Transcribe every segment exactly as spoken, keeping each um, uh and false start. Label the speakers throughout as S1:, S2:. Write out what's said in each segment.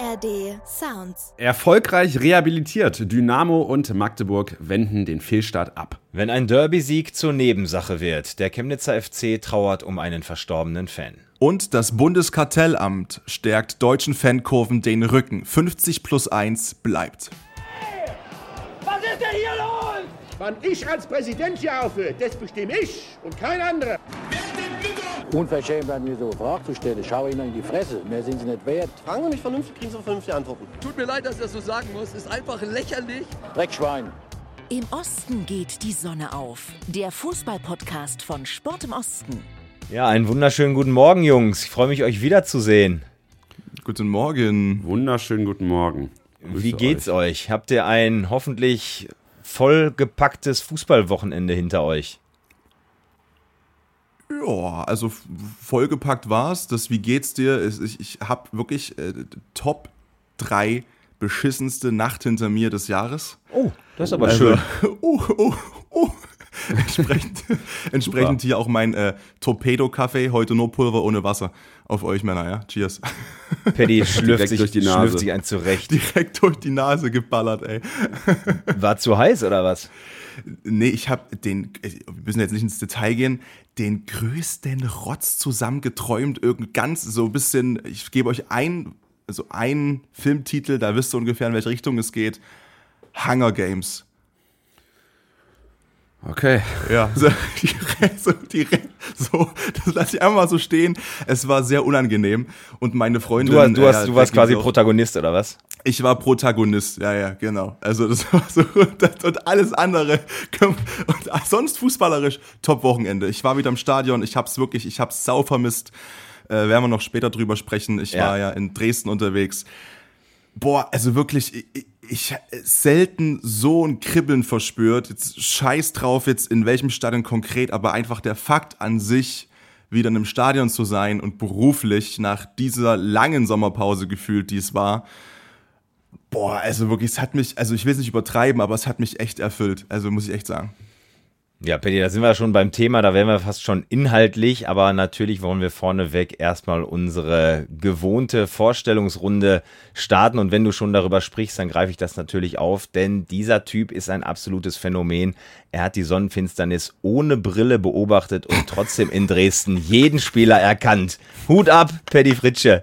S1: R D Sounds.
S2: Erfolgreich rehabilitiert. Dynamo und Magdeburg wenden den Fehlstart ab.
S3: Wenn ein Derby-Sieg zur Nebensache wird, der Chemnitzer F C trauert um einen verstorbenen Fan.
S4: Und das Bundeskartellamt stärkt deutschen Fankurven den Rücken. fünfzig plus eins bleibt.
S5: Hey, was ist denn hier los?
S6: Wann ich als Präsident hier aufhöre, das bestimme ich und kein anderer.
S7: Unverschämt, an mir so eine Frage zu stellen. Schau ihnen in die Fresse. Mehr sind sie nicht wert.
S8: Fragen Sie mich vernünftig, kriegen Sie vernünftige Antworten.
S9: Tut mir leid, dass ich das so sagen muss. Ist einfach lächerlich.
S7: Dreckschwein.
S1: Im Osten geht die Sonne auf. Der Fußball-Podcast von Sport im Osten.
S3: Ja, einen wunderschönen guten Morgen, Jungs. Ich freue mich, euch wiederzusehen.
S4: Guten Morgen.
S2: Wunderschönen guten Morgen. Grüße
S3: Wie geht's
S2: euch?
S3: euch? Habt ihr ein hoffentlich vollgepacktes Fußballwochenende hinter euch?
S4: Ja, also f- vollgepackt war's. Das Wie geht's dir? Ich, ich, ich habe wirklich äh, Top drei beschissenste Nacht hinter mir des Jahres.
S3: Oh, das ist aber
S4: Also,
S3: schön.
S4: oh, oh, oh. Entsprechend, entsprechend hier auch mein äh, Torpedo-Kaffee, heute nur Pulver ohne Wasser. Auf euch Männer, ja? Cheers.
S3: Paddy schlürft
S2: Direkt
S3: sich,
S2: durch die Nase.
S3: schlürft sich ein zurecht.
S4: Direkt durch die Nase geballert, ey.
S3: War zu heiß oder was?
S4: Nee, ich habe den, wir müssen jetzt nicht ins Detail gehen, den größten Rotz zusammengeträumt, irgend ganz so ein bisschen, ich gebe euch ein, also einen Filmtitel, da wisst ihr ungefähr, in welche Richtung es geht. Hunger Games.
S2: Okay.
S4: Ja, so, direkt, so, direkt, so, das lasse ich einfach mal so stehen. Es war sehr unangenehm und meine Freundin...
S3: Du, hast- du, hast,
S4: äh,
S3: du warst
S4: da
S3: quasi
S4: ging's auch-
S3: Protagonist oder was?
S4: Ich war Protagonist, ja, ja, genau. Also das war so, das, und alles andere, und sonst fußballerisch, Top-Wochenende. Ich war wieder im Stadion, ich hab's wirklich, ich hab's sau vermisst. Äh, werden wir noch später drüber sprechen. Ich
S3: Ja.
S4: war ja in Dresden unterwegs. Boah, also wirklich, ich, ich selten so ein Kribbeln verspürt. Jetzt scheiß drauf jetzt in welchem Stadion konkret, aber einfach der Fakt an sich, wieder in einem Stadion zu sein und beruflich nach dieser langen Sommerpause gefühlt, die es war. Boah, also wirklich, es hat mich, also ich will es nicht übertreiben, aber es hat mich echt erfüllt. Also muss ich echt sagen.
S3: Ja, Paddy, da sind wir schon beim Thema, da wären wir fast schon inhaltlich, aber natürlich wollen wir vorneweg erstmal unsere gewohnte Vorstellungsrunde starten und wenn du schon darüber sprichst, dann greife ich das natürlich auf, denn dieser Typ ist ein absolutes Phänomen. Er hat die Sonnenfinsternis ohne Brille beobachtet und trotzdem in Dresden jeden Spieler erkannt. Hut ab, Paddy Fritsche.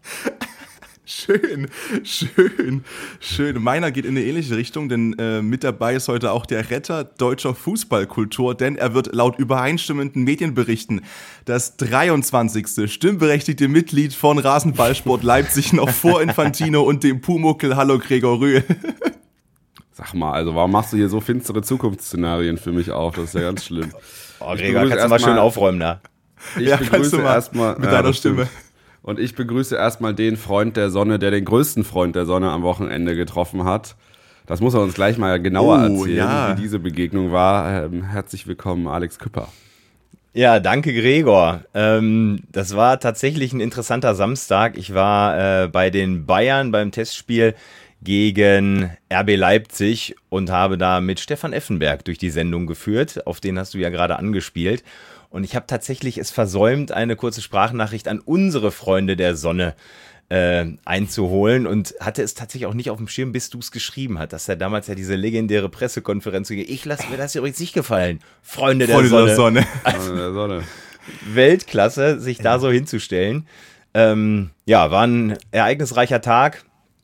S4: Schön, schön, schön. Meiner geht in eine ähnliche Richtung, denn äh, mit dabei ist heute auch der Retter deutscher Fußballkultur, denn er wird laut übereinstimmenden Medienberichten das dreiundzwanzigste stimmberechtigte Mitglied von Rasenballsport Leipzig noch vor Infantino und dem Pumuckl. Hallo Gregor Rühl.
S2: Sag mal, also warum machst du hier so finstere Zukunftsszenarien für mich auf? Das ist ja ganz schlimm.
S3: Oh,
S2: Ich
S3: Gregor,
S2: begrüße
S3: kannst du mal
S2: erst
S3: schön
S2: mal-
S3: aufräumen da.
S2: Ich
S4: Ja, kannst du
S2: begrüße
S4: mal
S2: erstmal
S4: mit deiner Stimme.
S2: Und ich begrüße erstmal den Freund der Sonne, der den größten Freund der Sonne am Wochenende getroffen hat. Das muss er uns gleich mal genauer
S4: Oh,
S2: erzählen,
S4: ja.
S2: wie diese Begegnung war. Ähm, herzlich willkommen, Alex Küpper.
S3: Ja, danke Gregor. Ähm, das war tatsächlich ein interessanter Samstag. Ich war äh, bei den Bayern beim Testspiel gegen R B Leipzig und habe da mit Stefan Effenberg durch die Sendung geführt. Auf den hast du ja gerade angespielt. Und ich habe tatsächlich es versäumt, eine kurze Sprachnachricht an unsere Freunde der Sonne äh, einzuholen und hatte es tatsächlich auch nicht auf dem Schirm, bis du es geschrieben hast, dass er damals ja diese legendäre Pressekonferenz gegeben. Ich lasse mir das übrigens nicht gefallen. Freunde der
S4: Freunde
S3: Sonne.
S4: der Sonne.
S2: Sonne der Sonne.
S3: Weltklasse, sich da so hinzustellen. Ähm, ja, war ein ereignisreicher Tag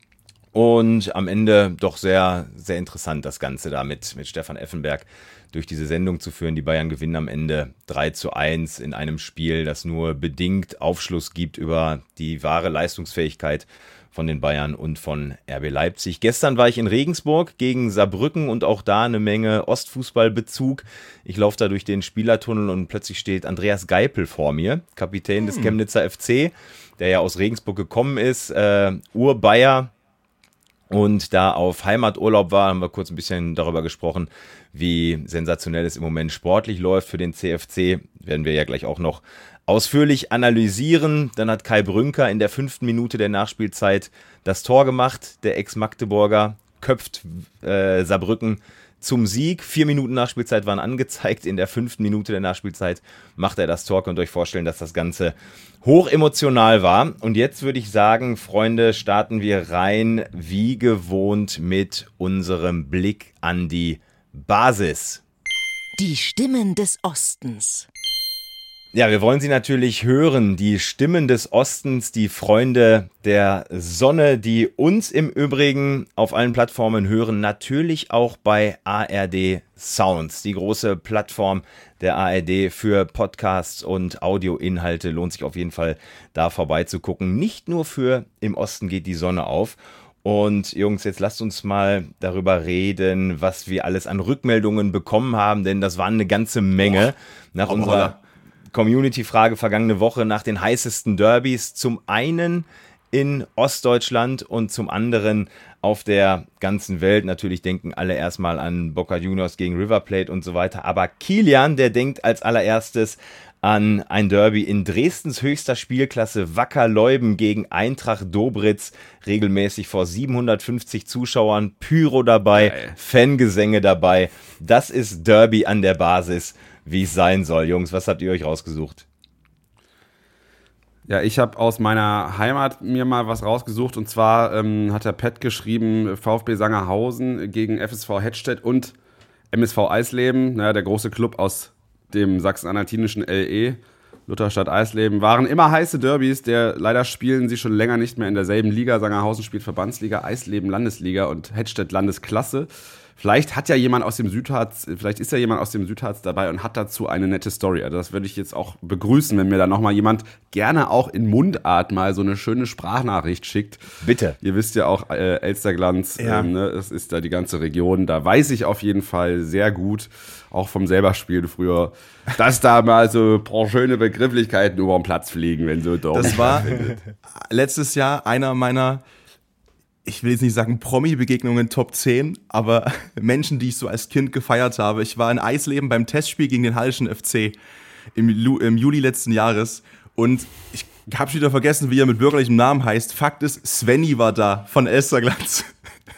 S3: und am Ende doch sehr, sehr interessant, das Ganze da mit, mit Stefan Effenberg durch diese Sendung zu führen. Die Bayern gewinnen am Ende drei zu eins in einem Spiel, das nur bedingt Aufschluss gibt über die wahre Leistungsfähigkeit von den Bayern und von R B Leipzig. Gestern war ich in Regensburg gegen Saarbrücken und auch da eine Menge Ostfußballbezug. Ich laufe da durch den Spielertunnel und plötzlich steht Andreas Geipel vor mir, Kapitän des Chemnitzer F C, der ja aus Regensburg gekommen ist, äh, Ur-Bayer und da auf Heimaturlaub war. Haben wir kurz ein bisschen darüber gesprochen, wie sensationell es im Moment sportlich läuft für den C F C. Werden wir ja gleich auch noch ausführlich analysieren. Dann hat Kai Brünker in der fünften Minute der Nachspielzeit das Tor gemacht. Der Ex-Magdeburger köpft äh, Saarbrücken zum Sieg. Vier Minuten Nachspielzeit waren angezeigt. In der fünften Minute der Nachspielzeit macht er das Tor. Könnt ihr euch vorstellen, dass das Ganze hoch emotional war. Und jetzt würde ich sagen, Freunde, starten wir rein wie gewohnt mit unserem Blick an die Basis.
S1: Die Stimmen des Ostens.
S3: Ja, wir wollen sie natürlich hören, die Stimmen des Ostens, die Freunde der Sonne, die uns im Übrigen auf allen Plattformen hören, natürlich auch bei A R D Sounds, die große Plattform der A R D für Podcasts und Audioinhalte. Lohnt sich auf jeden Fall, da vorbeizugucken. Nicht nur für Im Osten geht die Sonne auf. Und Jungs, jetzt lasst uns mal darüber reden, was wir alles an Rückmeldungen bekommen haben, denn das waren eine ganze Menge. Nach unserer Community-Frage vergangene Woche nach den heißesten Derbys, zum einen in Ostdeutschland und zum anderen auf der ganzen Welt. Natürlich denken alle erstmal an Boca Juniors gegen River Plate und so weiter, aber Kilian, der denkt als allererstes an ein Derby in Dresdens höchster Spielklasse, Wacker Leuben gegen Eintracht Dobritz, regelmäßig vor siebenhundertfünfzig Zuschauern, Pyro dabei, Geil. Fangesänge dabei. Das ist Derby an der Basis, wie es sein soll. Jungs, was habt ihr euch rausgesucht?
S2: Ja, ich habe aus meiner Heimat mir mal was rausgesucht, und zwar ähm, hat der Pat geschrieben, VfB Sangerhausen gegen F S V Hettstedt und M S V Eisleben, naja, der große Club aus dem sachsen-anhaltinischen L E, Lutherstadt Eisleben, waren immer heiße Derbys. Der, leider spielen sie schon länger nicht mehr in derselben Liga. Sangerhausen spielt Verbandsliga, Eisleben Landesliga und Hettstedt Landesklasse. Vielleicht hat ja jemand aus dem Südharz, vielleicht ist ja jemand aus dem Südharz dabei und hat dazu eine nette Story. Also das würde ich jetzt auch begrüßen, wenn mir da nochmal jemand gerne auch in Mundart mal so eine schöne Sprachnachricht schickt.
S3: Bitte.
S2: Ihr wisst ja auch, äh, Elsterglanz,
S3: ja.
S2: ähm, ne, das ist da die ganze Region. Da weiß ich auf jeden Fall sehr gut, auch vom selber Spielen früher, dass da mal so ein paar schöne Begrifflichkeiten über den Platz fliegen, wenn so dort.
S4: Das war letztes Jahr einer meiner, ich will jetzt nicht sagen Promi-Begegnungen Top zehn, aber Menschen, die ich so als Kind gefeiert habe. Ich war in Eisleben beim Testspiel gegen den Hallischen F C im, Lu- im Juli letzten Jahres und ich habe schon wieder vergessen, wie er mit bürgerlichem Namen heißt. Fakt ist, Svenny war da von Elsterglanz.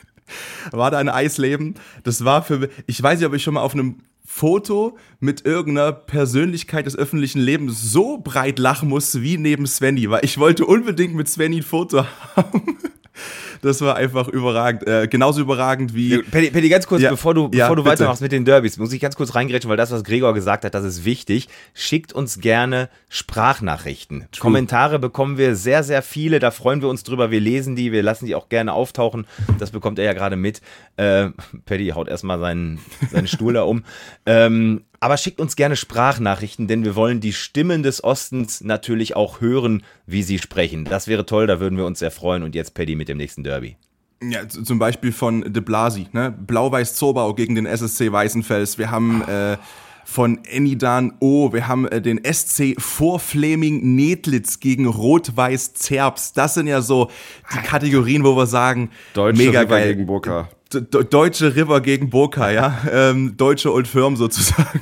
S4: War da in Eisleben. Das war für, ich weiß nicht, ob ich schon mal auf einem Foto mit irgendeiner Persönlichkeit des öffentlichen Lebens so breit lachen musste wie neben Svenny, weil ich wollte unbedingt mit Svenny ein Foto haben. Das war einfach überragend. Äh, genauso überragend wie...
S3: Paddy, Paddy, ganz kurz,
S4: ja,
S3: bevor du, bevor
S4: ja,
S3: du
S4: bitte.
S3: weitermachst mit den Derbys, muss ich ganz kurz reingrätschen, weil das, was Gregor gesagt hat, das ist wichtig. Schickt uns gerne Sprachnachrichten. True. Kommentare bekommen wir sehr, sehr viele. Da freuen wir uns drüber. Wir lesen die, wir lassen die auch gerne auftauchen. Das bekommt er ja gerade mit. Äh, Paddy haut erstmal seinen, seinen Stuhl da um. Ähm, Aber schickt uns gerne Sprachnachrichten, denn wir wollen die Stimmen des Ostens natürlich auch hören, wie sie sprechen. Das wäre toll, da würden wir uns sehr freuen. Und jetzt Paddy mit dem nächsten Derby.
S4: Ja, z- zum Beispiel von De Blasi, ne? Blau-Weiß-Zorbau gegen den S S C Weißenfels. Wir haben äh, von Enidan O, wir haben äh, den S C Vorfleming-Nedlitz gegen Rot-Weiß-Zerbst. Das sind ja so die Kategorien, wo wir sagen,
S2: Deutsche
S4: mega
S2: River
S4: geil.
S2: gegen Burka.
S4: D- D- Deutsche River gegen Burka, ja. Ähm, Deutsche Old Firm sozusagen.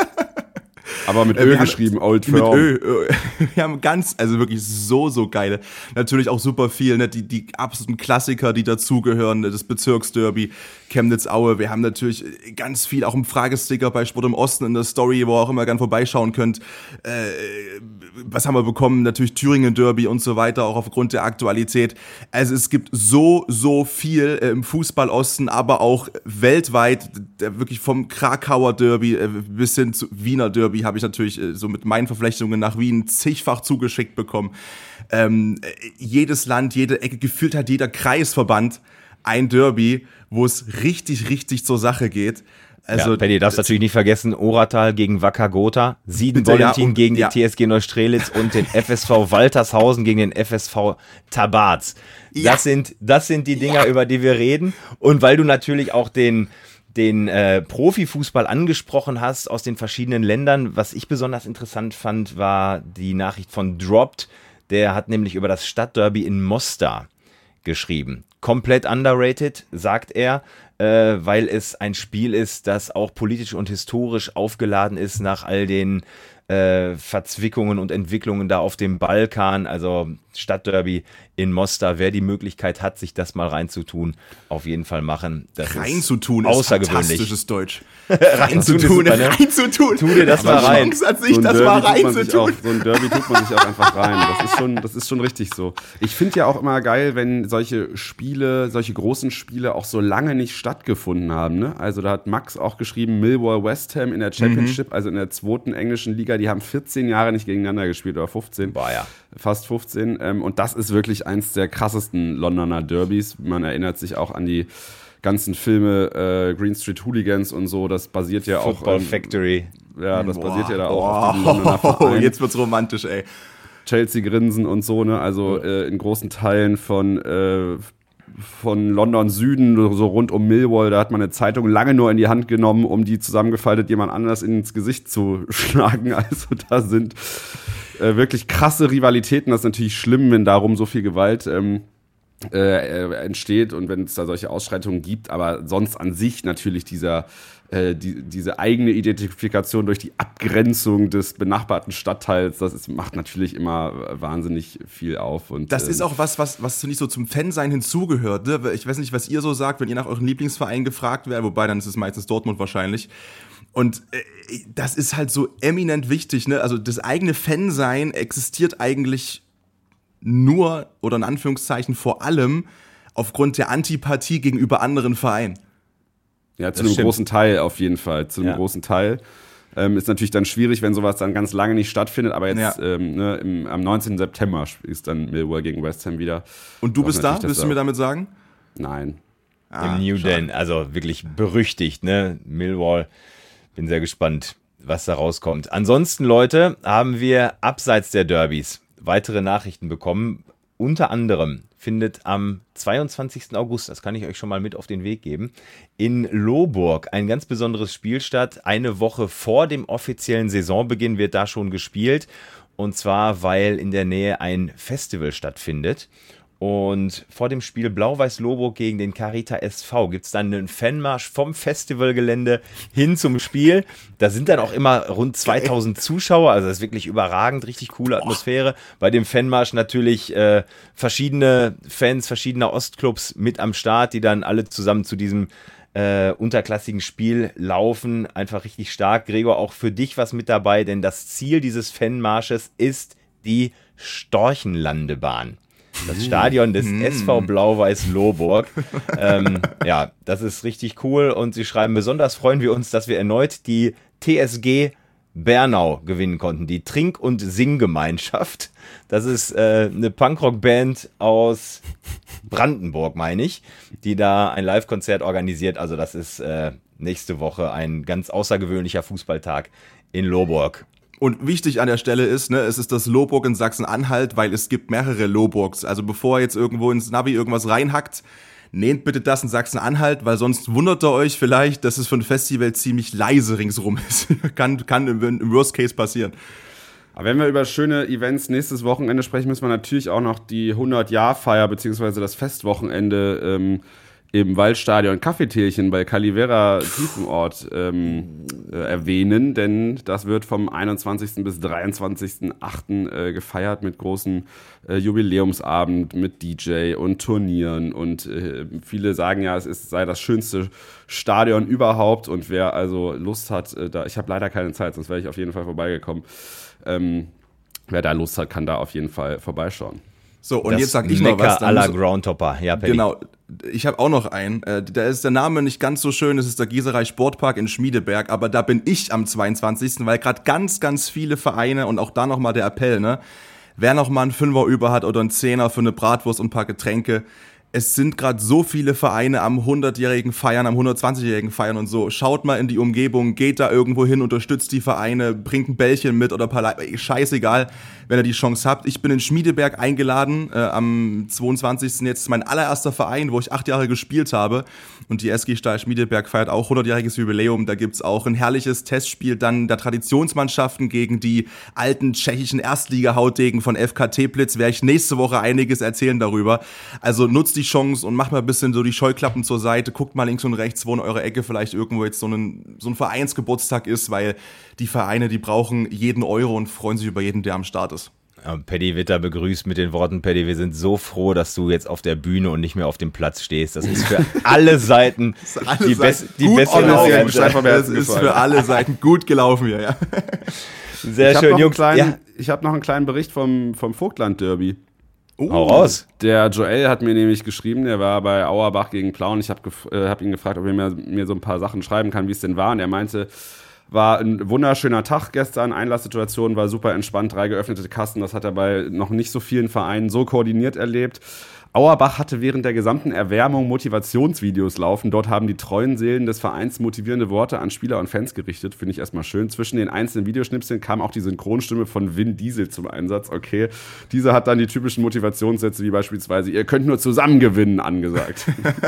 S2: Aber mit
S4: Äh,
S2: Ö
S4: wir haben-
S2: geschrieben, Old
S4: Mit
S2: Firm.
S4: Ö. Ö. Wir haben ganz, also wirklich so, so geile. Natürlich auch super viel, ne? die, die absoluten Klassiker, die dazugehören, ne? Das Bezirksderby, Chemnitz-Aue. Wir haben natürlich ganz viel, auch im Fragesticker bei Sport im Osten in der Story, wo ihr auch immer gern vorbeischauen könnt. Äh, was haben wir bekommen? Natürlich Thüringen-Derby und so weiter, auch aufgrund der Aktualität. Also es gibt so, so viel äh, im Fußball-Osten, aber auch weltweit, der, wirklich vom Krakauer Derby äh, bis hin zu Wiener Derby habe ich natürlich äh, so mit meinen Verflechtungen nach Wien zigfach zugeschickt bekommen. Ähm, äh, jedes Land, jede Ecke, gefühlt hat jeder Kreisverband ein Derby, wo es richtig, richtig zur Sache geht. Also,
S3: ja, Paddy, darfst natürlich nicht vergessen, Oratal gegen Wacker Gotha, Sieden
S4: Bitte, ja,
S3: Valentin
S4: und-
S3: gegen
S4: ja.
S3: die T S G Neustrelitz und den F S V Waltershausen gegen den F S V Tabarz.
S4: Ja.
S3: Das sind, das sind die Dinger, über die wir reden. Und weil du natürlich auch den, den äh, Profifußball angesprochen hast aus den verschiedenen Ländern, was ich besonders interessant fand, war die Nachricht von Dropped. Der hat nämlich über das Stadtderby in Mostar geschrieben. Komplett underrated, sagt er, äh, weil es ein Spiel ist, das auch politisch und historisch aufgeladen ist nach all den äh, Verzwickungen und Entwicklungen da auf dem Balkan, also Stadtderby in Mostar, wer die Möglichkeit hat, sich das mal reinzutun, auf jeden Fall machen. Das
S4: reinzutun
S3: ist,
S4: ist
S3: außergewöhnlich.
S4: Fantastisches Deutsch.
S3: reinzutun,
S4: reinzutun, reinzutun.
S3: Tu dir das mal rein.
S4: Chance an sich, das mal reinzutun.
S2: So ein Derby tut man sich auch einfach rein. Das ist schon, das ist schon richtig so. Ich finde ja auch immer geil, wenn solche Spiele, solche großen Spiele auch so lange nicht stattgefunden haben. Ne? Also da hat Max auch geschrieben, Millwall West Ham in der Championship, mhm. also in der zweiten englischen Liga, die haben vierzehn Jahre nicht gegeneinander gespielt, oder fünfzehn.
S3: War ja.
S2: Fast fünfzehn. Und das ist wirklich eins der krassesten Londoner Derbys. Man erinnert sich auch an die ganzen Filme äh, Green Street Hooligans und so. Das basiert ja
S3: Football
S2: auch...
S3: Football Factory.
S2: Ja, das
S4: Boah,
S2: basiert ja da auch
S4: boah,
S2: auf diesem Londoner Verein.
S4: Jetzt wird's romantisch, ey.
S2: Chelsea-Grinsen und so, ne? Also äh, in großen Teilen von... Äh, von London Süden, so rund um Millwall, da hat man eine Zeitung lange nur in die Hand genommen, um die zusammengefaltet jemand anders ins Gesicht zu schlagen. Also da sind äh, wirklich krasse Rivalitäten. Das ist natürlich schlimm, wenn darum so viel Gewalt ähm, äh, entsteht und wenn es da solche Ausschreitungen gibt. Aber sonst an sich natürlich dieser äh, die, diese eigene Identifikation durch die Abgrenzung des benachbarten Stadtteils, das ist, macht natürlich immer wahnsinnig viel auf. Und,
S4: das
S2: ähm,
S4: ist auch was, was, was nicht so zum Fansein hinzugehört. Ne? Ich weiß nicht, was ihr so sagt, wenn ihr nach euren Lieblingsverein gefragt werdet, wobei dann ist es meistens Dortmund wahrscheinlich. Und äh, das ist halt so eminent wichtig. Ne? Also das eigene Fansein existiert eigentlich nur oder in Anführungszeichen vor allem aufgrund der Antipathie gegenüber anderen Vereinen.
S2: Ja, zu
S3: Das
S2: einem
S3: stimmt.
S2: großen Teil auf jeden Fall. Zu einem
S3: Ja.
S2: großen Teil. Ähm, ist natürlich dann schwierig, wenn sowas dann ganz lange nicht stattfindet, aber jetzt
S4: Ja.
S2: ähm, ne, im, am neunzehnten September ist dann Millwall gegen West Ham wieder.
S4: Und du
S2: Doch,
S4: bist da?
S2: natürlich,
S4: Willst
S2: das
S4: du mir
S2: auch-
S4: damit sagen?
S2: Nein.
S4: Ah,
S3: Im New
S4: schade.
S3: Den, also wirklich berüchtigt, ne? Millwall. Bin sehr gespannt, was da rauskommt. Ansonsten, Leute, haben wir abseits der Derbys weitere Nachrichten bekommen. Unter anderem findet am zweiundzwanzigsten August, das kann ich euch schon mal mit auf den Weg geben, in Lohburg ein ganz besonderes Spiel statt. Eine Woche vor dem offiziellen Saisonbeginn wird da schon gespielt. Und zwar, weil in der Nähe ein Festival stattfindet. Und vor dem Spiel Blau-Weiß-Lohburg gegen den Carita S V gibt es dann einen Fanmarsch vom Festivalgelände hin zum Spiel. Da sind dann auch immer rund zweitausend Zuschauer, also das ist wirklich überragend, richtig coole Atmosphäre. Bei dem Fanmarsch natürlich äh, verschiedene Fans verschiedener Ostclubs mit am Start, die dann alle zusammen zu diesem äh, unterklassigen Spiel laufen. Einfach richtig stark. Gregor, auch für dich was mit dabei, denn das Ziel dieses Fanmarsches ist die Storchenlandebahn. Das Stadion des S V Blau-Weiß Lohburg. ähm, ja, das ist richtig cool und sie schreiben, besonders freuen wir uns, dass wir erneut die T S G Bernau gewinnen konnten, die Trink- und Singgemeinschaft. Das ist äh, eine Punkrock-Band aus Brandenburg, meine ich, die da ein Live-Konzert organisiert. Also das ist äh, nächste Woche ein ganz außergewöhnlicher Fußballtag in Lohburg.
S4: Und wichtig an der Stelle ist, ne, es ist das Lohburg in Sachsen-Anhalt, weil es gibt mehrere Lohburgs. Also bevor ihr jetzt irgendwo ins Navi irgendwas reinhackt, nehmt bitte das in Sachsen-Anhalt, weil sonst wundert ihr euch vielleicht, dass es für ein Festival ziemlich leise ringsrum ist. kann kann im, im Worst Case passieren.
S2: Aber wenn wir über schöne Events nächstes Wochenende sprechen, müssen wir natürlich auch noch die hundert-Jahr-Feier beziehungsweise das Festwochenende ähm, im Waldstadion Cafeteelchen bei Calivera Tiefenort ähm, äh, erwähnen, denn das wird vom einundzwanzigsten bis dreiundzwanzigsten achten äh, gefeiert mit großem äh, Jubiläumsabend, mit D J und Turnieren und äh, viele sagen ja, es ist, sei das schönste Stadion überhaupt und wer also Lust hat, äh, da ich habe leider keine Zeit, sonst wäre ich auf jeden Fall vorbeigekommen. Ähm, wer da Lust hat, kann da auf jeden Fall vorbeischauen.
S4: So, und
S3: Das
S4: jetzt sag ich noch was.
S3: Mekka à la
S4: muss-
S3: Groundhopper. Ja, Paddy.
S4: Genau, ich habe auch noch einen. Äh, da ist der Name nicht ganz so schön, das ist der Gießerei Sportpark in Schmiedeberg, aber da bin ich am zweiundzwanzigsten weil gerade ganz, ganz viele Vereine und auch da nochmal der Appell, ne? Wer noch mal einen Fünfer über hat oder einen Zehner für eine Bratwurst und ein paar Getränke, es sind gerade so viele Vereine am hundertjährigen Feiern, am hundertzwanzigjährigen Feiern und so. Schaut mal in die Umgebung, geht da irgendwo hin, unterstützt die Vereine, bringt ein Bällchen mit oder ein paar Le- scheißegal, wenn ihr die Chance habt. Ich bin in Schmiedeberg eingeladen, äh, am zweiundzwanzigsten Jetzt ist mein allererster Verein, wo ich acht Jahre gespielt habe. Und die S G Stahl Schmiedeberg feiert auch hundertjähriges Jubiläum. Da gibt's auch ein herrliches Testspiel dann der Traditionsmannschaften gegen die alten tschechischen Erstliga-Hautdegen von F K Teplitz. Werde ich nächste Woche einiges erzählen darüber. Also nutzt die die Chance und macht mal ein bisschen so die Scheuklappen zur Seite, guckt mal links und rechts, wo in eurer Ecke vielleicht irgendwo jetzt so ein, so ein Vereinsgeburtstag ist, weil die Vereine, die brauchen jeden Euro und freuen sich über jeden, der am Start ist.
S3: Ja, Paddy Witter begrüßt mit den Worten: Paddy, wir sind so froh, dass du jetzt auf der Bühne und nicht mehr auf dem Platz stehst. Das ist für alle Seiten
S4: alle
S3: die,
S4: Seiten
S3: Bes- die beste
S4: Variante. Das ist für alle Seiten gut gelaufen hier, ja.
S3: Sehr
S2: ich
S3: schön, Jungs.
S2: Kleinen,
S3: ja.
S2: Ich habe noch einen kleinen Bericht vom, vom Vogtland-Derby.
S3: Oh. Hau raus.
S2: Der Joel hat mir nämlich geschrieben, der war bei Auerbach gegen Plauen. Ich habe gef- äh, hab ihn gefragt, ob er mir, mir so ein paar Sachen schreiben kann, wie es denn war. Und er meinte, war ein wunderschöner Tag gestern, Einlasssituation war super entspannt, drei geöffnete Kassen, das hat er bei noch nicht so vielen Vereinen so koordiniert erlebt. Auerbach hatte während der gesamten Erwärmung Motivationsvideos laufen. Dort haben die treuen Seelen des Vereins motivierende Worte an Spieler und Fans gerichtet. Finde ich erstmal schön. Zwischen den einzelnen Videoschnipseln kam auch die Synchronstimme von Vin Diesel zum Einsatz. Okay, dieser hat dann die typischen Motivationssätze wie beispielsweise: Ihr könnt nur zusammen gewinnen, angesagt.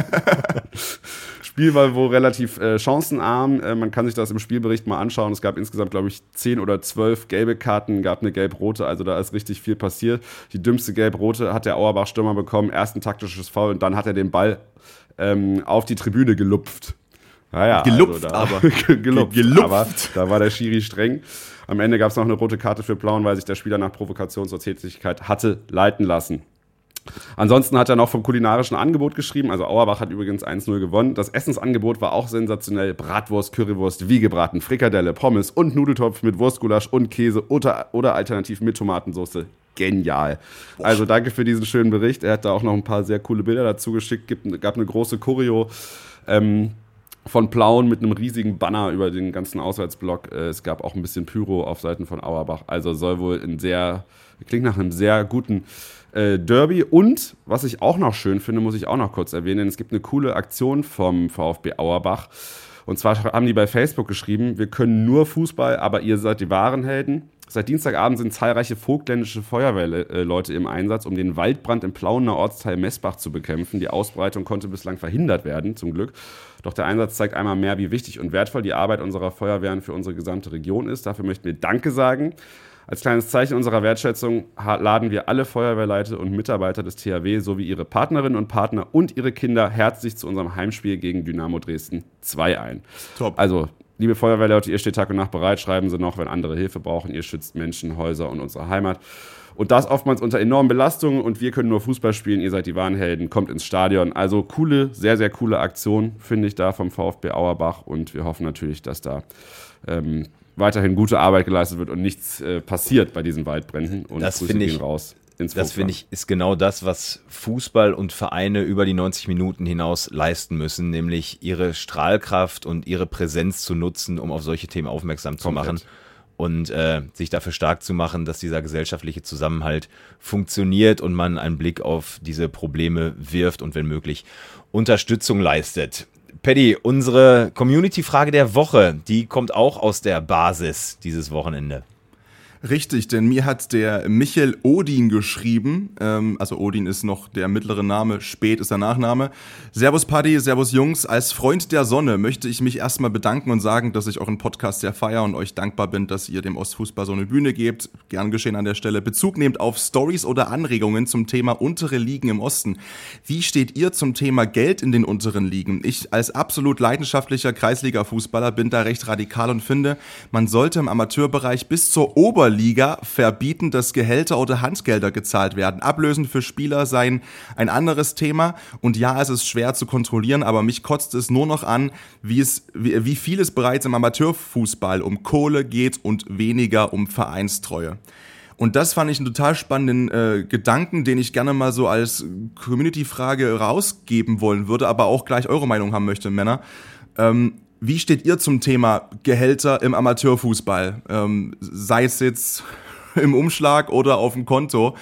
S2: Spiel war wohl relativ äh, chancenarm. Äh, man kann sich das im Spielbericht mal anschauen. Es gab insgesamt, glaube ich, zehn oder zwölf gelbe Karten, gab eine gelb-rote. Also da ist richtig viel passiert. Die dümmste gelb-rote hat der Auerbach-Stürmer bekommen. Erst ein taktisches Foul und dann hat er den Ball ähm, auf die Tribüne gelupft. Naja,
S4: gelupft,
S2: also da,
S4: aber.
S2: gelupft,
S4: gelupft.
S2: Aber da war der Schiri streng. Am Ende gab es noch eine rote Karte für Plauen, weil sich der Spieler nach Provokation zur Tätigkeit hatte leiten lassen. Ansonsten hat er noch vom kulinarischen Angebot geschrieben. Also Auerbach hat übrigens eins null gewonnen. Das Essensangebot war auch sensationell. Bratwurst, Currywurst, wie gebraten, Frikadelle, Pommes und Nudeltopf mit Wurstgulasch und Käse oder, oder alternativ mit Tomatensauce. Genial. Also danke für diesen schönen Bericht. Er hat da auch noch ein paar sehr coole Bilder dazu geschickt. Gibt, gab eine große Choreo ähm, von Plauen mit einem riesigen Banner über den ganzen Auswärtsblock. Es gab auch ein bisschen Pyro auf Seiten von Auerbach. Also soll wohl ein sehr, klingt nach einem sehr guten äh, Derby. Und was ich auch noch schön finde, muss ich auch noch kurz erwähnen, denn es gibt eine coole Aktion vom VfB Auerbach. Und zwar haben die bei Facebook geschrieben: Wir können nur Fußball, aber ihr seid die wahren Helden. Seit Dienstagabend sind zahlreiche vogtländische Feuerwehrleute im Einsatz, um den Waldbrand im Plauener Ortsteil Messbach zu bekämpfen. Die Ausbreitung konnte bislang verhindert werden, zum Glück. Doch der Einsatz zeigt einmal mehr, wie wichtig und wertvoll die Arbeit unserer Feuerwehren für unsere gesamte Region ist. Dafür möchten wir Danke sagen. Als kleines Zeichen unserer Wertschätzung laden wir alle Feuerwehrleute und Mitarbeiter des T H W sowie ihre Partnerinnen und Partner und ihre Kinder herzlich zu unserem Heimspiel gegen Dynamo Dresden zwei ein.
S4: Top.
S2: Also, liebe Feuerwehrleute, ihr steht Tag und Nacht bereit, schreiben Sie noch, wenn andere Hilfe brauchen. Ihr schützt Menschen, Häuser und unsere Heimat. Und das oftmals unter enormen Belastungen und wir können nur Fußball spielen. Ihr seid die wahren Helden, kommt ins Stadion. Also coole, sehr, sehr coole Aktion, finde ich, da vom VfB Auerbach. Und wir hoffen natürlich, dass da ähm, weiterhin gute Arbeit geleistet wird und nichts äh, passiert bei diesen Waldbränden. Und
S3: das
S2: Grüße
S3: ich,
S2: gehen raus ins
S3: Das finde ich ist genau das, was Fußball und Vereine über die neunzig Minuten hinaus leisten müssen, nämlich ihre Strahlkraft und ihre Präsenz zu nutzen, um auf solche Themen aufmerksam zu
S2: Komplett.
S3: machen und äh, sich dafür stark zu machen, dass dieser gesellschaftliche Zusammenhalt funktioniert und man einen Blick auf diese Probleme wirft und wenn möglich Unterstützung leistet. Paddy, unsere Community-Frage der Woche, die kommt auch aus der Basis dieses Wochenende.
S4: Richtig, denn mir hat der Michael Odin geschrieben, ähm, also Odin ist noch der mittlere Name, Spät ist der Nachname. Servus Paddy, servus Jungs, als Freund der Sonne möchte ich mich erstmal bedanken und sagen, dass ich euren Podcast sehr feiere und euch dankbar bin, dass ihr dem Ostfußball so eine Bühne gebt. Gern geschehen an der Stelle. Bezug nehmt auf Stories oder Anregungen zum Thema untere Ligen im Osten. Wie steht ihr zum Thema Geld in den unteren Ligen? Ich als absolut leidenschaftlicher Kreisliga-Fußballer bin da recht radikal und finde, man sollte im Amateurbereich bis zur Oberliga Liga verbieten, dass Gehälter oder Handgelder gezahlt werden. Ablösen für Spieler seien ein anderes Thema und ja, es ist schwer zu kontrollieren, aber mich kotzt es nur noch an, wie es, wie, wie viel es bereits im Amateurfußball um Kohle geht und weniger um Vereinstreue. Und das fand ich einen total spannenden äh, Gedanken, den ich gerne mal so als Community-Frage rausgeben wollen würde, aber auch gleich eure Meinung haben möchte, Männer. Ähm, Wie steht ihr zum Thema Gehälter im Amateurfußball? Ähm, sei es jetzt im Umschlag oder auf dem Konto.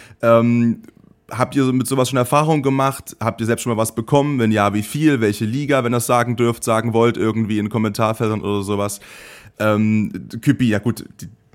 S4: Ähm, habt ihr mit sowas schon Erfahrung gemacht? Habt ihr selbst schon mal was bekommen? Wenn ja, wie viel? Welche Liga? Wenn ihr das sagen dürft, sagen wollt, irgendwie in Kommentarfeldern oder sowas. Ähm, Küppi, ja gut, die,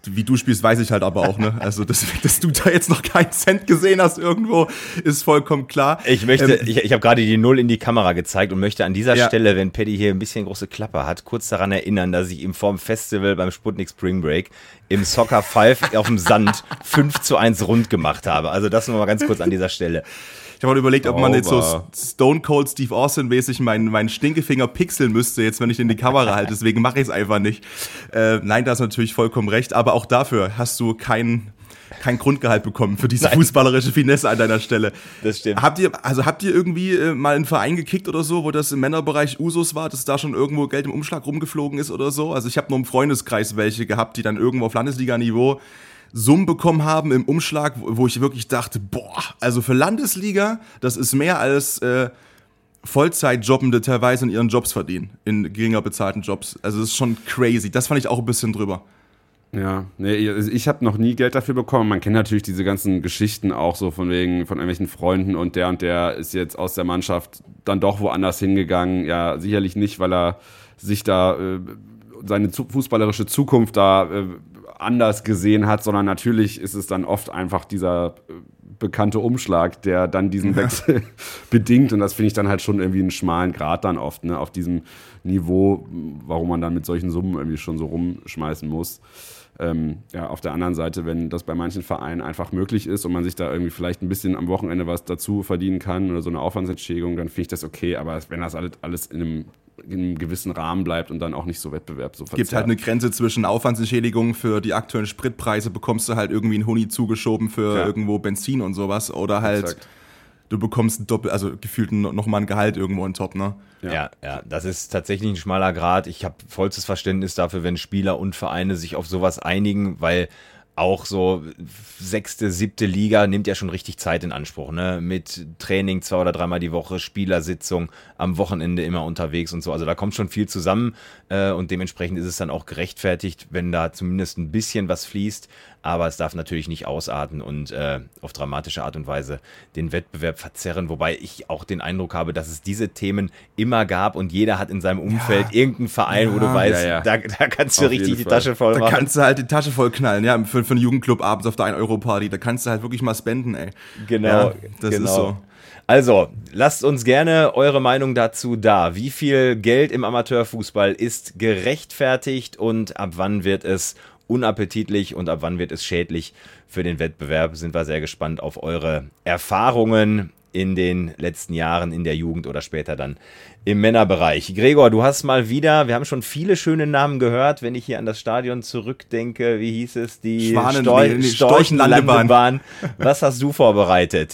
S4: Wie du spielst, weiß ich halt aber auch, ne? Also, dass, dass du da jetzt noch keinen Cent gesehen hast irgendwo, ist vollkommen klar.
S3: Ich möchte,
S4: ähm,
S3: ich, ich habe gerade die Null in die Kamera gezeigt und möchte an dieser
S4: ja.
S3: Stelle, wenn Paddy hier ein bisschen große Klappe hat, kurz daran erinnern, dass ich ihm vorm Festival beim Sputnik Spring Break im Soccer Five auf dem Sand fünf zu eins rund gemacht habe. Also das nur mal ganz kurz an dieser Stelle.
S4: Ich habe mal überlegt, ob man jetzt so
S2: Sauber.
S4: Stone Cold Steve Austin-mäßig meinen, meinen Stinkefinger pixeln müsste, jetzt wenn ich in die Kamera halte. Deswegen mache ich es einfach nicht. Äh, nein, da hast du natürlich vollkommen recht. Aber auch dafür hast du keinen kein Grundgehalt bekommen für diese
S3: Nein.
S4: fußballerische Finesse an deiner Stelle.
S3: Das stimmt.
S4: Habt ihr, also habt ihr irgendwie äh, mal einen Verein gekickt oder so, wo das im Männerbereich Usus war, dass da schon irgendwo Geld im Umschlag rumgeflogen ist oder so? Also ich habe nur im Freundeskreis welche gehabt, die dann irgendwo auf Landesliga-Niveau Summen bekommen haben im Umschlag, wo ich wirklich dachte, boah, also für Landesliga, das ist mehr als äh, Vollzeitjobbende teilweise in ihren Jobs verdienen, in geringer bezahlten Jobs. Also das ist schon crazy. Das fand ich auch ein bisschen drüber.
S2: Ja, nee, ich habe noch nie Geld dafür bekommen. Man kennt natürlich diese ganzen Geschichten auch so von wegen von irgendwelchen Freunden und der und der ist jetzt aus der Mannschaft dann doch woanders hingegangen. Ja, sicherlich nicht, weil er sich da äh, seine zu- fußballerische Zukunft da äh, anders gesehen hat, sondern natürlich ist es dann oft einfach dieser äh, bekannte Umschlag, der dann diesen Wechsel bedingt und das finde ich dann halt schon irgendwie einen schmalen Grat dann oft, ne, auf diesem Niveau, warum man dann mit solchen Summen irgendwie schon so rumschmeißen muss. Ähm, ja, auf der anderen Seite, wenn das bei manchen Vereinen einfach möglich ist und man sich da irgendwie vielleicht ein bisschen am Wochenende was dazu verdienen kann oder so eine Aufwandsentschädigung, dann finde ich das okay, aber wenn das alles, alles in einem in einem gewissen Rahmen bleibt und dann auch nicht so Wettbewerb so verzerrt.
S4: Es gibt halt eine Grenze zwischen Aufwandsentschädigung für die aktuellen Spritpreise, bekommst du halt irgendwie einen Huni zugeschoben für
S2: ja.
S4: irgendwo Benzin und sowas oder halt
S2: Exakt.
S4: du bekommst doppelt, also gefühlt nochmal ein Gehalt irgendwo on top, ne?
S3: Ja. ja, ja, das ist tatsächlich ein schmaler Grat. Ich habe vollstes Verständnis dafür, wenn Spieler und Vereine sich auf sowas einigen, weil auch so sechste, siebte Liga nimmt ja schon richtig Zeit in Anspruch, ne? Mit Training zwei oder dreimal die Woche, Spielersitzung, am Wochenende immer unterwegs und so. Also da kommt schon viel zusammen äh, und dementsprechend ist es dann auch gerechtfertigt, wenn da zumindest ein bisschen was fließt. Aber es darf natürlich nicht ausarten und äh, auf dramatische Art und Weise den Wettbewerb verzerren. Wobei ich auch den Eindruck habe, dass es diese Themen immer gab und jeder hat in seinem Umfeld ja. irgendeinen Verein, ja, wo du weißt,
S2: ja, ja.
S3: Da, da kannst du
S2: Auf
S3: richtig
S2: jeden
S3: die
S2: Fall.
S3: Tasche voll
S4: Da
S3: machen.
S4: kannst du halt die Tasche voll knallen, ja, für, für einen Jugendclub abends auf der ein Euro Party. Da kannst du halt wirklich mal spenden, ey.
S3: Genau,
S4: ja, das
S3: genau.
S4: ist so.
S3: Also, lasst uns gerne eure Meinung dazu da. Wie viel Geld im Amateurfußball ist gerechtfertigt und ab wann wird es unappetitlich und ab wann wird es schädlich für den Wettbewerb? Sind wir sehr gespannt auf eure Erfahrungen in den letzten Jahren in der Jugend oder später dann im Männerbereich. Gregor, du hast mal wieder, wir haben schon viele schöne Namen gehört, wenn ich hier an das Stadion zurückdenke, wie hieß es, die
S4: Schwanen-
S3: Storch-
S4: nee, nee,
S3: Storchenlandebahn.
S4: Storchenlandebahn.
S3: Was hast du vorbereitet?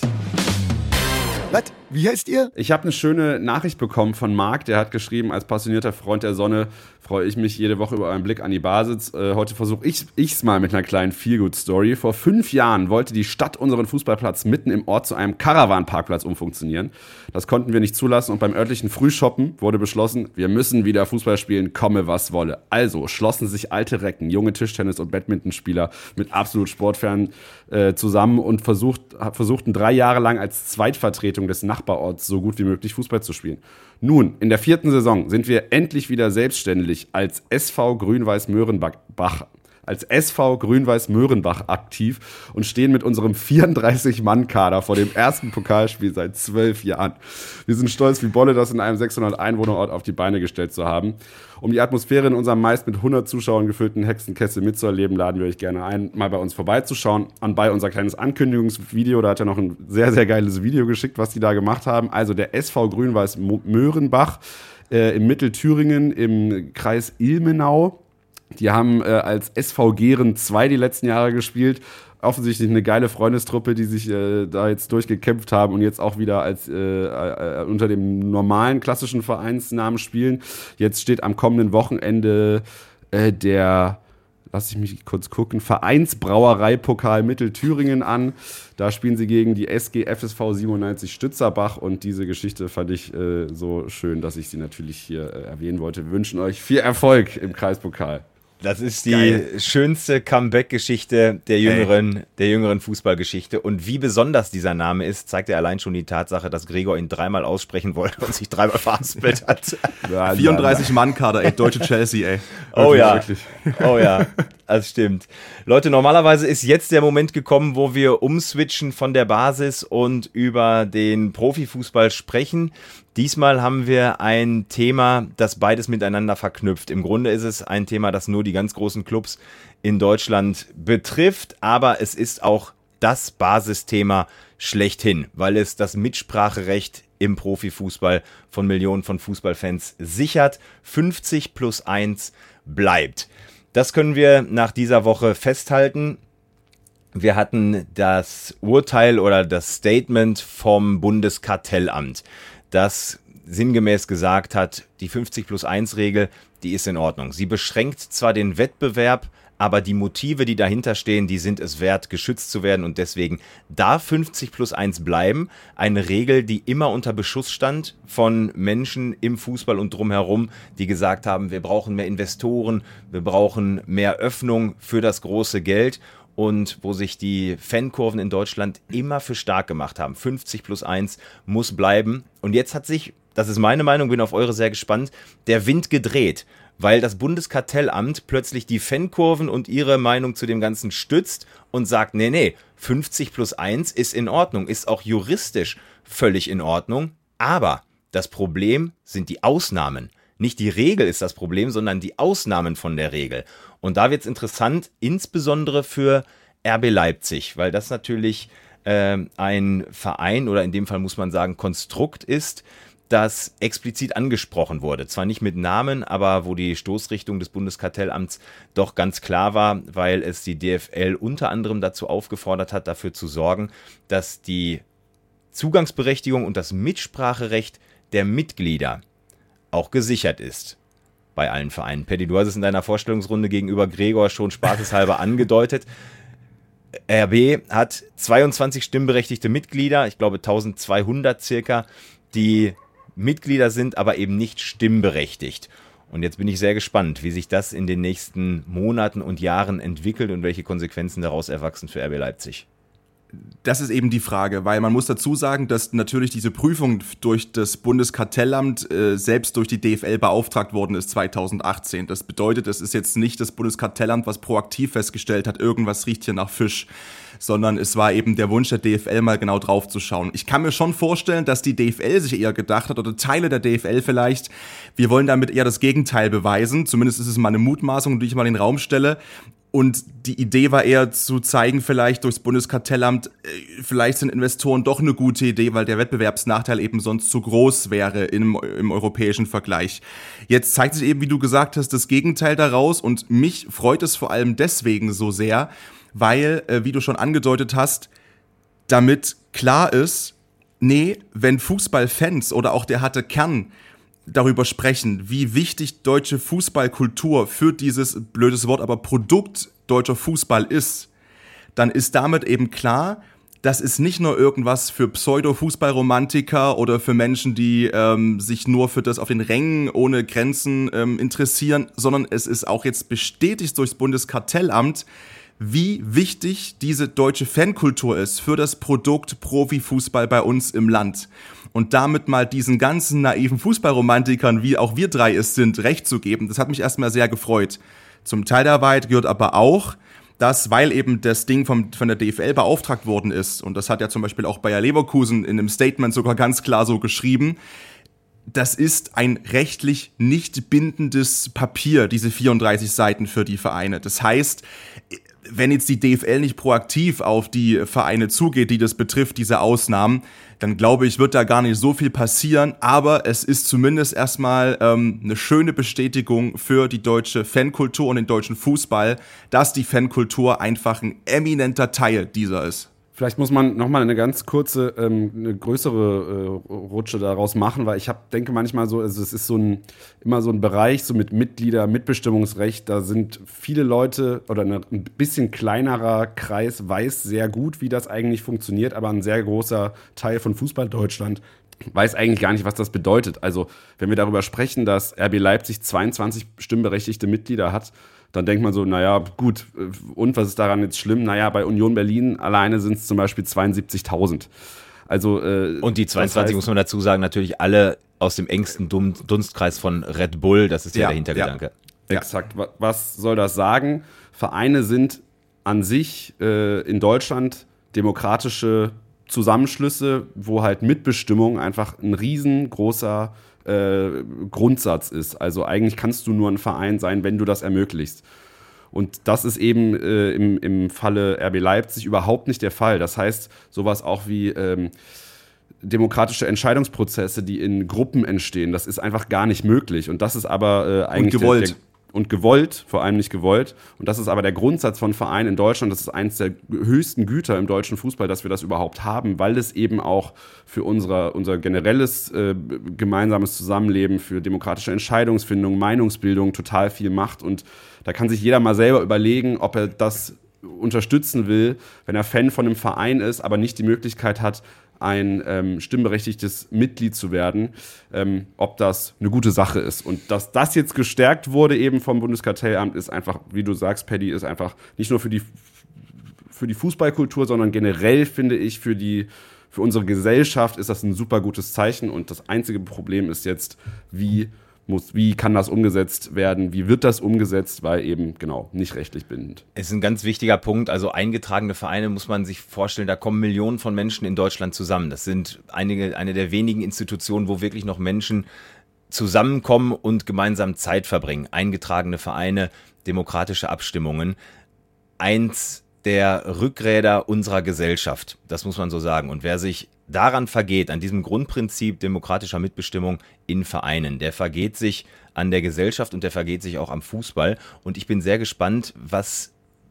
S10: Was? Wie heißt ihr?
S2: Ich habe eine schöne Nachricht bekommen von Marc, der hat geschrieben, als passionierter Freund der Sonne freue ich mich jede Woche über einen Blick an die Basis. Äh, heute versuche ich es mal mit einer kleinen Feelgood-Story. Vor fünf Jahren wollte die Stadt unseren Fußballplatz mitten im Ort zu einem Caravan-Parkplatz umfunktionieren. Das konnten wir nicht zulassen und beim örtlichen Frühshoppen wurde beschlossen, wir müssen wieder Fußball spielen, komme was wolle. Also schlossen sich alte Recken, junge Tischtennis- und Badmintonspieler mit absolut Sportfernen äh, zusammen und versucht, versuchten drei Jahre lang als Zweitvertretung des Nachbarorts so gut wie möglich Fußball zu spielen. Nun, in der vierten Saison sind wir endlich wieder selbstständig als S V Grün-Weiß-Möhrenbach als S V Grün-Weiß-Möhrenbach aktiv und stehen mit unserem vierunddreißig-Mann-Kader vor dem ersten Pokalspiel seit zwölf Jahren. Wir sind stolz wie Bolle, das in einem sechshundert-Einwohner-Ort auf die Beine gestellt zu haben. Um die Atmosphäre in unserem meist mit hundert Zuschauern gefüllten Hexenkessel mitzuerleben, laden wir euch gerne ein, mal bei uns vorbeizuschauen. Anbei unser kleines Ankündigungsvideo, da hat er noch ein sehr, sehr geiles Video geschickt, was die da gemacht haben. Also der S V Grün-Weiß-Möhrenbach äh, im Mittelthüringen im Kreis Ilmenau. Die haben äh, als S V Gehren zwei die letzten Jahre gespielt. Offensichtlich eine geile Freundestruppe, die sich äh, da jetzt durchgekämpft haben und jetzt auch wieder als äh, äh, unter dem normalen klassischen Vereinsnamen spielen. Jetzt steht am kommenden Wochenende äh, der, lass ich mich kurz gucken, Vereinsbrauerei-Pokal Mittelthüringen an. Da spielen sie gegen die S G F S V siebenundneunzig Stützerbach und diese Geschichte fand ich äh, so schön, dass ich sie natürlich hier äh, erwähnen wollte. Wir wünschen euch viel Erfolg im Kreispokal.
S3: Das ist die
S4: Geil.
S3: schönste Comeback-Geschichte der jüngeren, der jüngeren Fußballgeschichte. Und wie besonders dieser Name ist, zeigt ja allein schon die Tatsache, dass Gregor ihn dreimal aussprechen wollte und sich dreimal verhaspelt hat.
S4: vierunddreißig-Mann-Kader, ey, deutsche Chelsea, ey.
S3: Oh ja,
S2: Wirklich.
S3: oh ja. Das stimmt. Leute, normalerweise ist jetzt der Moment gekommen, wo wir umswitchen von der Basis und über den Profifußball sprechen. Diesmal haben wir ein Thema, das beides miteinander verknüpft. Im Grunde ist es ein Thema, das nur die ganz großen Clubs in Deutschland betrifft, aber es ist auch das Basisthema schlechthin, weil es das Mitspracherecht im Profifußball von Millionen von Fußballfans sichert. fünfzig plus eins bleibt. Das können wir nach dieser Woche festhalten. Wir hatten das Urteil oder das Statement vom Bundeskartellamt, das sinngemäß gesagt hat, die fünfzig plus eins Regel, die ist in Ordnung. Sie beschränkt zwar den Wettbewerb, aber die Motive, die dahinter stehen, die sind es wert, geschützt zu werden und deswegen darf fünfzig plus eins bleiben. Eine Regel, die immer unter Beschuss stand von Menschen im Fußball und drumherum, die gesagt haben, wir brauchen mehr Investoren, wir brauchen mehr Öffnung für das große Geld und wo sich die Fankurven in Deutschland immer für stark gemacht haben. fünfzig plus eins muss bleiben und jetzt hat sich, das ist meine Meinung, bin auf eure sehr gespannt, der Wind gedreht, weil das Bundeskartellamt plötzlich die Fankurven und ihre Meinung zu dem Ganzen stützt und sagt, nee, nee, fünfzig plus eins ist in Ordnung, ist auch juristisch völlig in Ordnung, aber das Problem sind die Ausnahmen. Nicht die Regel ist das Problem, sondern die Ausnahmen von der Regel. Und da wird es interessant, insbesondere für R B Leipzig, weil das natürlich äh, ein Verein oder in dem Fall muss man sagen Konstrukt ist, das explizit angesprochen wurde. Zwar nicht mit Namen, aber wo die Stoßrichtung des Bundeskartellamts doch ganz klar war, weil es die D F L unter anderem dazu aufgefordert hat, dafür zu sorgen, dass die Zugangsberechtigung und das Mitspracherecht der Mitglieder auch gesichert ist bei allen Vereinen. Paddy, du hast es in deiner Vorstellungsrunde gegenüber Gregor schon spaßeshalber angedeutet. R B hat zweiundzwanzig stimmberechtigte Mitglieder, ich glaube eintausendzweihundert circa, die Mitglieder sind, aber eben nicht stimmberechtigt. Und jetzt bin ich sehr gespannt, wie sich das in den nächsten Monaten und Jahren entwickelt und welche Konsequenzen daraus erwachsen für R B Leipzig.
S4: Das ist eben die Frage, weil man muss dazu sagen, dass natürlich diese Prüfung durch das Bundeskartellamt äh, selbst durch die D F L beauftragt worden ist zweitausendachtzehn. Das bedeutet, es ist jetzt nicht das Bundeskartellamt, was proaktiv festgestellt hat, irgendwas riecht hier nach Fisch, sondern es war eben der Wunsch der D F L, mal genau drauf zu schauen. Ich kann mir schon vorstellen, dass die D F L sich eher gedacht hat, oder Teile der D F L vielleicht, wir wollen damit eher das Gegenteil beweisen. Zumindest ist es mal eine Mutmaßung, die ich mal in den Raum stelle. Und die Idee war eher zu zeigen, vielleicht durchs Bundeskartellamt, vielleicht sind Investoren doch eine gute Idee, weil der Wettbewerbsnachteil eben sonst zu groß wäre im, im europäischen Vergleich. Jetzt zeigt sich eben, wie du gesagt hast, das Gegenteil daraus und mich freut es vor allem deswegen so sehr, weil, äh, wie du schon angedeutet hast, damit klar ist, nee, wenn Fußballfans oder auch der harte Kern darüber sprechen, wie wichtig deutsche Fußballkultur für dieses, blödes Wort, aber Produkt deutscher Fußball ist, dann ist damit eben klar, das ist nicht nur irgendwas für Pseudo-Fußballromantiker oder für Menschen, die ähm, sich nur für das auf den Rängen ohne Grenzen ähm, interessieren, sondern es ist auch jetzt bestätigt durchs Bundeskartellamt, wie wichtig diese deutsche Fankultur ist für das Produkt Profifußball bei uns im Land. Und damit mal diesen ganzen naiven Fußballromantikern, wie auch wir drei es sind, recht zu geben, das hat mich erstmal sehr gefreut. Zum Teil der Wahrheit gehört aber auch, dass, weil eben das Ding vom, von der D F L beauftragt worden ist, und das hat ja zum Beispiel auch Bayer Leverkusen in einem Statement sogar ganz klar so geschrieben, das ist ein rechtlich nicht bindendes Papier, diese vierunddreißig Seiten für die Vereine. Das heißt, wenn jetzt die D F L nicht proaktiv auf die Vereine zugeht, die das betrifft, diese Ausnahmen, dann glaube ich, wird da gar nicht so viel passieren, aber es ist zumindest erstmal ähm, eine schöne Bestätigung für die deutsche Fankultur und den deutschen Fußball, dass die Fankultur einfach ein eminenter Teil dieser ist.
S2: Vielleicht muss man nochmal eine ganz kurze, ähm, eine größere äh, Rutsche daraus machen, weil ich hab, denke manchmal so, also es ist so ein, immer so ein Bereich, so mit Mitglieder, Mitbestimmungsrecht, da sind viele Leute oder eine, ein bisschen kleinerer Kreis weiß sehr gut, wie das eigentlich funktioniert, aber ein sehr großer Teil von Fußball Deutschland weiß eigentlich gar nicht, was das bedeutet. Also wenn wir darüber sprechen, dass R B Leipzig zweiundzwanzig stimmberechtigte Mitglieder hat, dann denkt man so, naja, gut, und was ist daran jetzt schlimm? Naja, bei Union Berlin alleine sind es zum Beispiel zweiundsiebzigtausend. Also, äh,
S3: und die zweiundzwanzig, das heißt, muss man dazu sagen, natürlich alle aus dem engsten Dunstkreis von Red Bull, das ist ja, ja der Hintergedanke.
S4: Ja.
S2: Exakt. Ja. Was soll das sagen? Vereine sind an sich äh, in Deutschland demokratische Zusammenschlüsse, wo halt Mitbestimmung einfach ein riesengroßer äh, Grundsatz ist. Also eigentlich kannst du nur ein Verein sein, wenn du das ermöglichst. Und das ist eben äh, im, im Falle R B Leipzig überhaupt nicht der Fall. Das heißt, sowas auch wie ähm, demokratische Entscheidungsprozesse, die in Gruppen entstehen, das ist einfach gar nicht möglich. Und das ist aber äh, eigentlich
S4: und gewollt.
S2: Der, der, und gewollt, vor allem nicht gewollt. Und das ist aber der Grundsatz von Vereinen in Deutschland. Das ist eines der höchsten Güter im deutschen Fußball, dass wir das überhaupt haben, weil es eben auch für unsere, unser generelles äh, gemeinsames Zusammenleben, für demokratische Entscheidungsfindung, Meinungsbildung total viel macht. Und da kann sich jeder mal selber überlegen, ob er das unterstützen will, wenn er Fan von einem Verein ist, aber nicht die Möglichkeit hat, ein ähm, stimmberechtigtes Mitglied zu werden, ähm, ob das eine gute Sache ist. Und dass das jetzt gestärkt wurde eben vom Bundeskartellamt, ist einfach, wie du sagst, Paddy, ist einfach nicht nur für die, für die Fußballkultur, sondern generell, finde ich, für die, für unsere Gesellschaft ist das ein super gutes Zeichen. Und das einzige Problem ist jetzt, wie muss, wie kann das umgesetzt werden, wie wird das umgesetzt, weil eben, genau, nicht rechtlich bindend.
S3: Es ist ein ganz wichtiger Punkt, also eingetragene Vereine muss man sich vorstellen, da kommen Millionen von Menschen in Deutschland zusammen. Das sind einige, eine der wenigen Institutionen, wo wirklich noch Menschen zusammenkommen und gemeinsam Zeit verbringen. Eingetragene Vereine, demokratische Abstimmungen. Eins der Rückräder unserer Gesellschaft, das muss man so sagen. Und wer sich daran vergeht, an diesem Grundprinzip demokratischer Mitbestimmung in Vereinen, der vergeht sich an der Gesellschaft und der vergeht sich auch am Fußball. Und ich bin sehr gespannt, was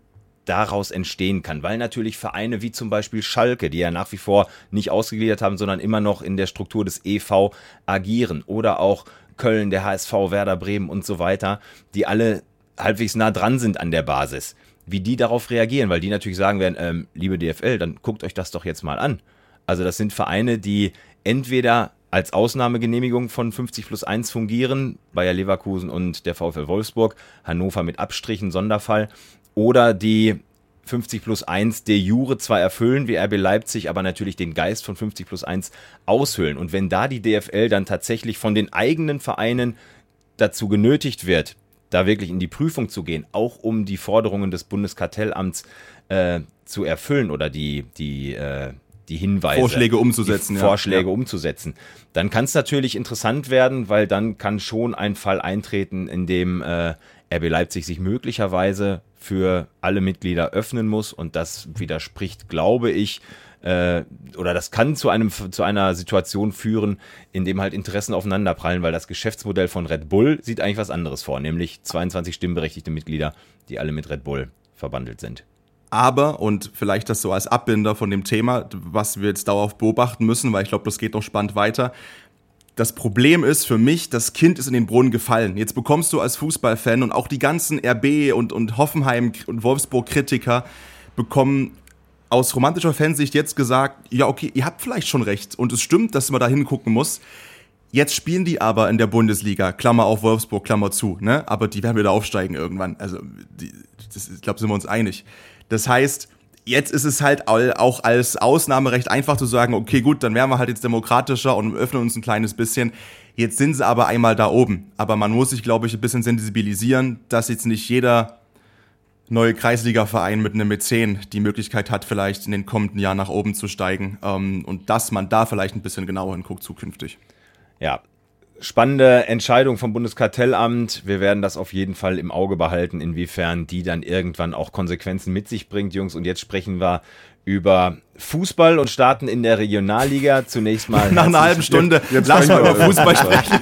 S3: daraus entstehen kann, weil natürlich Vereine wie zum Beispiel Schalke, die ja nach wie vor nicht ausgegliedert haben, sondern immer noch in der Struktur des E V agieren, oder auch Köln, der H S V, Werder Bremen und so weiter, die alle halbwegs nah dran sind an der Basis, wie die darauf reagieren, weil die natürlich sagen werden, ähm, liebe D F L, dann guckt euch das doch jetzt mal an. Also das sind Vereine, die entweder als Ausnahmegenehmigung von fünfzig plus eins fungieren, Bayer Leverkusen und der VfL Wolfsburg, Hannover mit Abstrichen, Sonderfall, oder die fünfzig plus eins de jure zwar erfüllen, wie R B Leipzig, aber natürlich den Geist von fünfzig plus eins aushöhlen. Und wenn da die D F L dann tatsächlich von den eigenen Vereinen dazu genötigt wird, da wirklich in die Prüfung zu gehen, auch um die Forderungen des Bundeskartellamts äh, zu erfüllen oder die, die, äh, die Hinweise,
S4: Vorschläge umzusetzen,
S3: die
S4: ja.
S3: Vorschläge
S4: ja.
S3: umzusetzen, dann kann es natürlich interessant werden, weil dann kann schon ein Fall eintreten, in dem äh, R B Leipzig sich möglicherweise für alle Mitglieder öffnen muss, und das widerspricht, glaube ich, äh, oder das kann zu einem zu einer Situation führen, in dem halt Interessen aufeinanderprallen, weil das Geschäftsmodell von Red Bull sieht eigentlich was anderes vor, nämlich zweiundzwanzig stimmberechtigte Mitglieder, die alle mit Red Bull verbandelt sind.
S4: Aber, und vielleicht das so als Abbinder von dem Thema, was wir jetzt dauerhaft beobachten müssen, weil ich glaube, das geht noch spannend weiter. Das Problem ist für mich, das Kind ist in den Brunnen gefallen. Jetzt bekommst du als Fußballfan und auch die ganzen R B und, und Hoffenheim- und Wolfsburg-Kritiker bekommen aus romantischer Fansicht jetzt gesagt, ja okay, ihr habt vielleicht schon recht und es stimmt, dass man da hingucken muss. Jetzt spielen die aber in der Bundesliga, Klammer auf Wolfsburg, Klammer zu, ne? Aber die werden wieder aufsteigen irgendwann. Also die, das, ich glaube, sind wir uns einig. Das heißt, jetzt ist es halt auch als Ausnahmerecht einfach zu sagen, okay, gut, dann werden wir halt jetzt demokratischer und öffnen uns ein kleines bisschen. Jetzt sind sie aber einmal da oben. Aber man muss sich, glaube ich, ein bisschen sensibilisieren, dass jetzt nicht jeder neue Kreisliga-Verein mit einem Mäzen die Möglichkeit hat, vielleicht in den kommenden Jahren nach oben zu steigen. Und dass man da vielleicht ein bisschen genauer hinguckt zukünftig.
S3: Ja, spannende Entscheidung vom Bundeskartellamt. Wir werden das auf jeden Fall im Auge behalten, inwiefern die dann irgendwann auch Konsequenzen mit sich bringt, Jungs. Und jetzt sprechen wir über Fußball und starten in der Regionalliga. Zunächst mal
S4: nach einer halben Stunde. Jetzt lass mal über Fußball sprechen.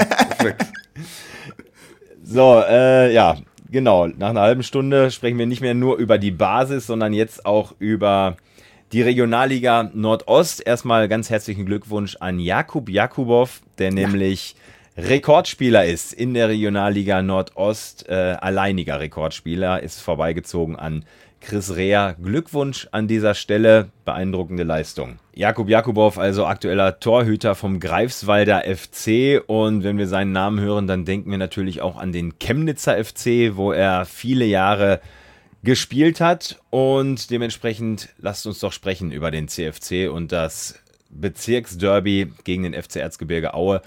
S3: So, äh, ja, genau. Nach einer halben Stunde sprechen wir nicht mehr nur über die Basis, sondern jetzt auch über die Regionalliga Nordost. Erstmal ganz herzlichen Glückwunsch an Jakub Jakubow, der nämlich ja. Rekordspieler ist in der Regionalliga Nordost. Äh, alleiniger Rekordspieler, ist vorbeigezogen an Chris Reher. Glückwunsch an dieser Stelle, beeindruckende Leistung. Jakub Jakubow, also aktueller Torhüter vom Greifswalder F C. Und wenn wir seinen Namen hören, dann denken wir natürlich auch an den Chemnitzer F C, wo er viele Jahre gespielt hat, und dementsprechend lasst uns doch sprechen über den C F C und das Bezirksderby gegen den F C Erzgebirge Aue,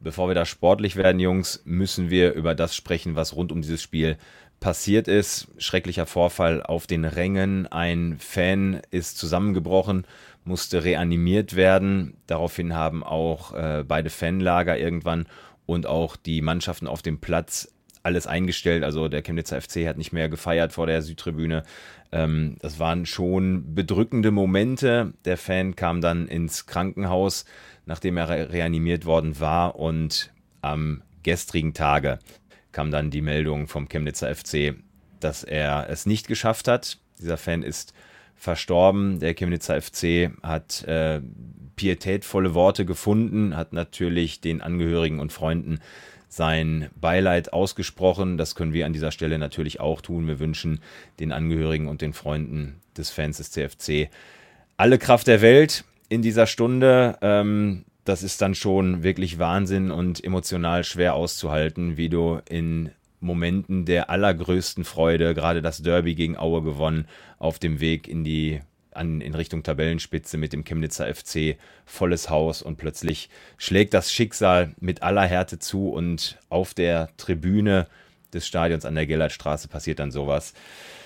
S3: bevor wir da sportlich werden, Jungs, müssen wir über das sprechen, was rund um dieses Spiel passiert ist. Schrecklicher Vorfall auf den Rängen. Ein Fan ist zusammengebrochen, musste reanimiert werden. Daraufhin haben auch äh, beide Fanlager irgendwann und auch die Mannschaften auf dem Platz alles eingestellt. Also der Chemnitzer F C hat nicht mehr gefeiert vor der Südtribüne. Ähm, das waren schon bedrückende Momente. Der Fan kam dann ins Krankenhaus, nachdem er re- reanimiert worden war. Und am gestrigen Tage kam dann die Meldung vom Chemnitzer F C, dass er es nicht geschafft hat. Dieser Fan ist verstorben. Der Chemnitzer F C hat äh, pietätvolle Worte gefunden, hat natürlich den Angehörigen und Freunden sein Beileid ausgesprochen. Das können wir an dieser Stelle natürlich auch tun. Wir wünschen den Angehörigen und den Freunden des Fans des C F C alle Kraft der Welt in dieser Stunde. Ähm, das ist dann schon wirklich Wahnsinn und emotional schwer auszuhalten, wie du in Momenten der allergrößten Freude, gerade das Derby gegen Aue gewonnen, auf dem Weg in die an, in Richtung Tabellenspitze mit dem Chemnitzer F C, volles Haus, und plötzlich schlägt das Schicksal mit aller Härte zu und auf der Tribüne des Stadions an der Gellertstraße passiert dann sowas.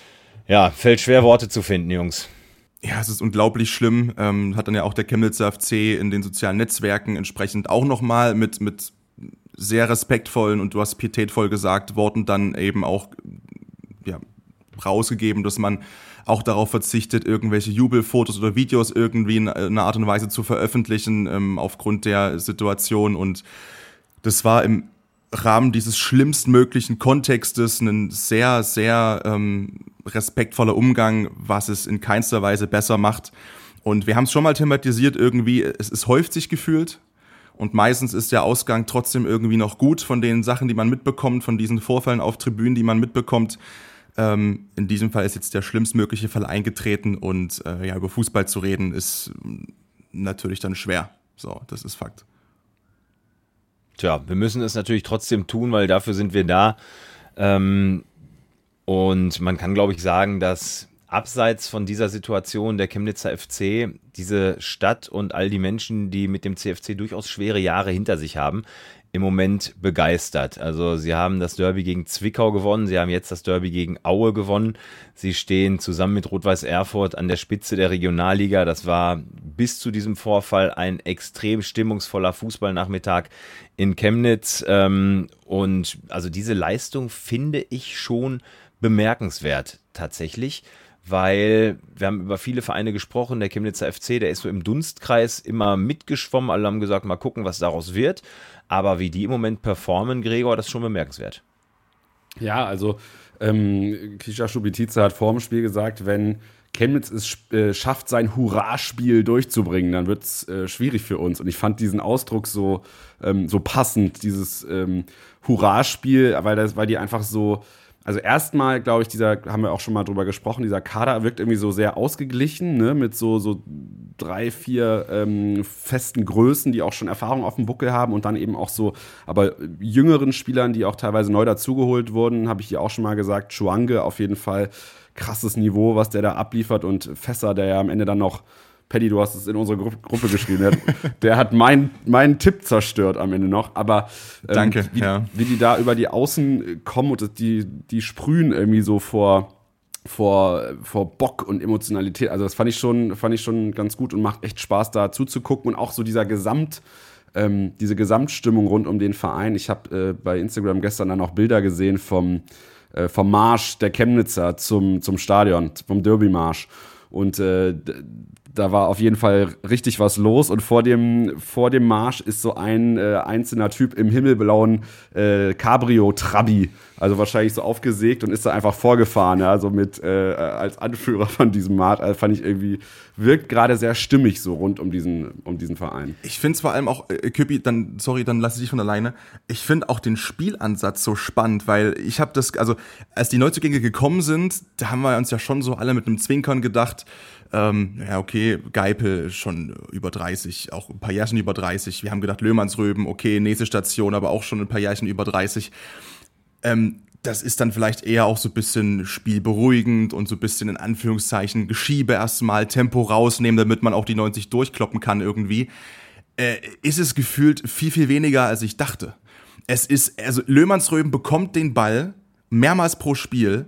S3: Ja, fällt schwer, Worte zu finden, Jungs.
S4: Ja, es ist unglaublich schlimm. Ähm, hat dann ja auch der Chemnitzer F C in den sozialen Netzwerken entsprechend auch nochmal mit, mit sehr respektvollen und du hast pietätvoll gesagt, Worten dann eben auch ja, rausgegeben, dass man auch darauf verzichtet, irgendwelche Jubelfotos oder Videos irgendwie in einer Art und Weise zu veröffentlichen, ähm, aufgrund der Situation. Und das war im Rahmen dieses schlimmstmöglichen Kontextes ein sehr, sehr ähm, respektvoller Umgang, was es in keinster Weise besser macht. Und wir haben es schon mal thematisiert irgendwie, es, es häuft sich gefühlt. Und meistens ist der Ausgang trotzdem irgendwie noch gut von den Sachen, die man mitbekommt, von diesen Vorfällen auf Tribünen, die man mitbekommt. Ähm, in diesem Fall ist jetzt der schlimmstmögliche Fall eingetreten und äh, ja, über Fußball zu reden ist natürlich dann schwer. So, das ist Fakt.
S3: Tja, wir müssen es natürlich trotzdem tun, weil dafür sind wir da. Ähm, und man kann, glaube ich, sagen, dass abseits von dieser Situation der Chemnitzer F C diese Stadt und all die Menschen, die mit dem C F C durchaus schwere Jahre hinter sich haben, im Moment begeistert. Also sie haben das Derby gegen Zwickau gewonnen, sie haben jetzt das Derby gegen Aue gewonnen. Sie stehen zusammen mit Rot-Weiß Erfurt an der Spitze der Regionalliga. Das war bis zu diesem Vorfall ein extrem stimmungsvoller Fußballnachmittag in Chemnitz. Und also diese Leistung finde ich schon bemerkenswert tatsächlich, weil wir haben über viele Vereine gesprochen, der Chemnitzer F C, der ist so im Dunstkreis immer mitgeschwommen, alle haben gesagt, mal gucken, was daraus wird, aber wie die im Moment performen, Gregor, das ist schon bemerkenswert.
S2: Ja, also ähm, Kisha Schubitiza hat vor dem Spiel gesagt, wenn Chemnitz es äh, schafft, sein Hurra-Spiel durchzubringen, dann wird es äh, schwierig für uns. Und ich fand diesen Ausdruck so, ähm, so passend, dieses ähm, Hurra-Spiel, weil, das, weil die einfach so. Also erstmal, glaube ich, dieser, haben wir auch schon mal drüber gesprochen, dieser Kader wirkt irgendwie so sehr ausgeglichen, ne, mit so, so drei, vier ähm, festen Größen, die auch schon Erfahrung auf dem Buckel haben und dann eben auch so, aber jüngeren Spielern, die auch teilweise neu dazugeholt wurden, habe ich hier auch schon mal gesagt, Chouange auf jeden Fall, krasses Niveau, was der da abliefert, und Fässer, der ja am Ende dann noch, Paddy, du hast es in unsere Gru- Gruppe geschrieben, der, der hat meinen mein Tipp zerstört am Ende noch, aber ähm,
S4: Danke,
S2: wie,
S4: ja.
S2: wie die da über die Außen kommen und die, die sprühen irgendwie so vor, vor, vor Bock und Emotionalität, also das fand ich schon, fand ich schon ganz gut und macht echt Spaß, da zuzugucken, und auch so dieser Gesamt, ähm, diese Gesamtstimmung rund um den Verein. Ich habe äh, bei Instagram gestern dann auch Bilder gesehen vom, äh, vom Marsch der Chemnitzer zum, zum Stadion, vom Derby-Marsch, und äh, da war auf jeden Fall richtig was los, und vor dem, vor dem Marsch ist so ein äh, einzelner Typ im himmelblauen äh, Cabrio-Trabi, also wahrscheinlich so aufgesägt, und ist da einfach vorgefahren, ja, so mit äh, als Anführer von diesem Marsch. Also fand ich irgendwie, wirkt gerade sehr stimmig so rund um diesen, um diesen Verein.
S4: Ich finde es vor allem auch, äh, Küppi, dann, sorry, dann lasse ich dich von alleine. Ich finde auch den Spielansatz so spannend, weil ich habe das, also als die Neuzugänge gekommen sind, da haben wir uns ja schon so alle mit einem Zwinkern gedacht, Ähm, ja, okay, Geipel schon über dreißig, auch ein paar Jährchen über dreißig. Wir haben gedacht, Löhmannsröben, okay, nächste Station, aber auch schon ein paar Jährchen über dreißig. Ähm, das ist dann vielleicht eher auch so ein bisschen spielberuhigend und so ein bisschen in Anführungszeichen Geschiebe erstmal, Tempo rausnehmen, damit man auch die neunzig durchkloppen kann irgendwie. äh, ist es gefühlt viel, viel weniger, als ich dachte. Es ist, also Löhmannsröben bekommt den Ball mehrmals pro Spiel,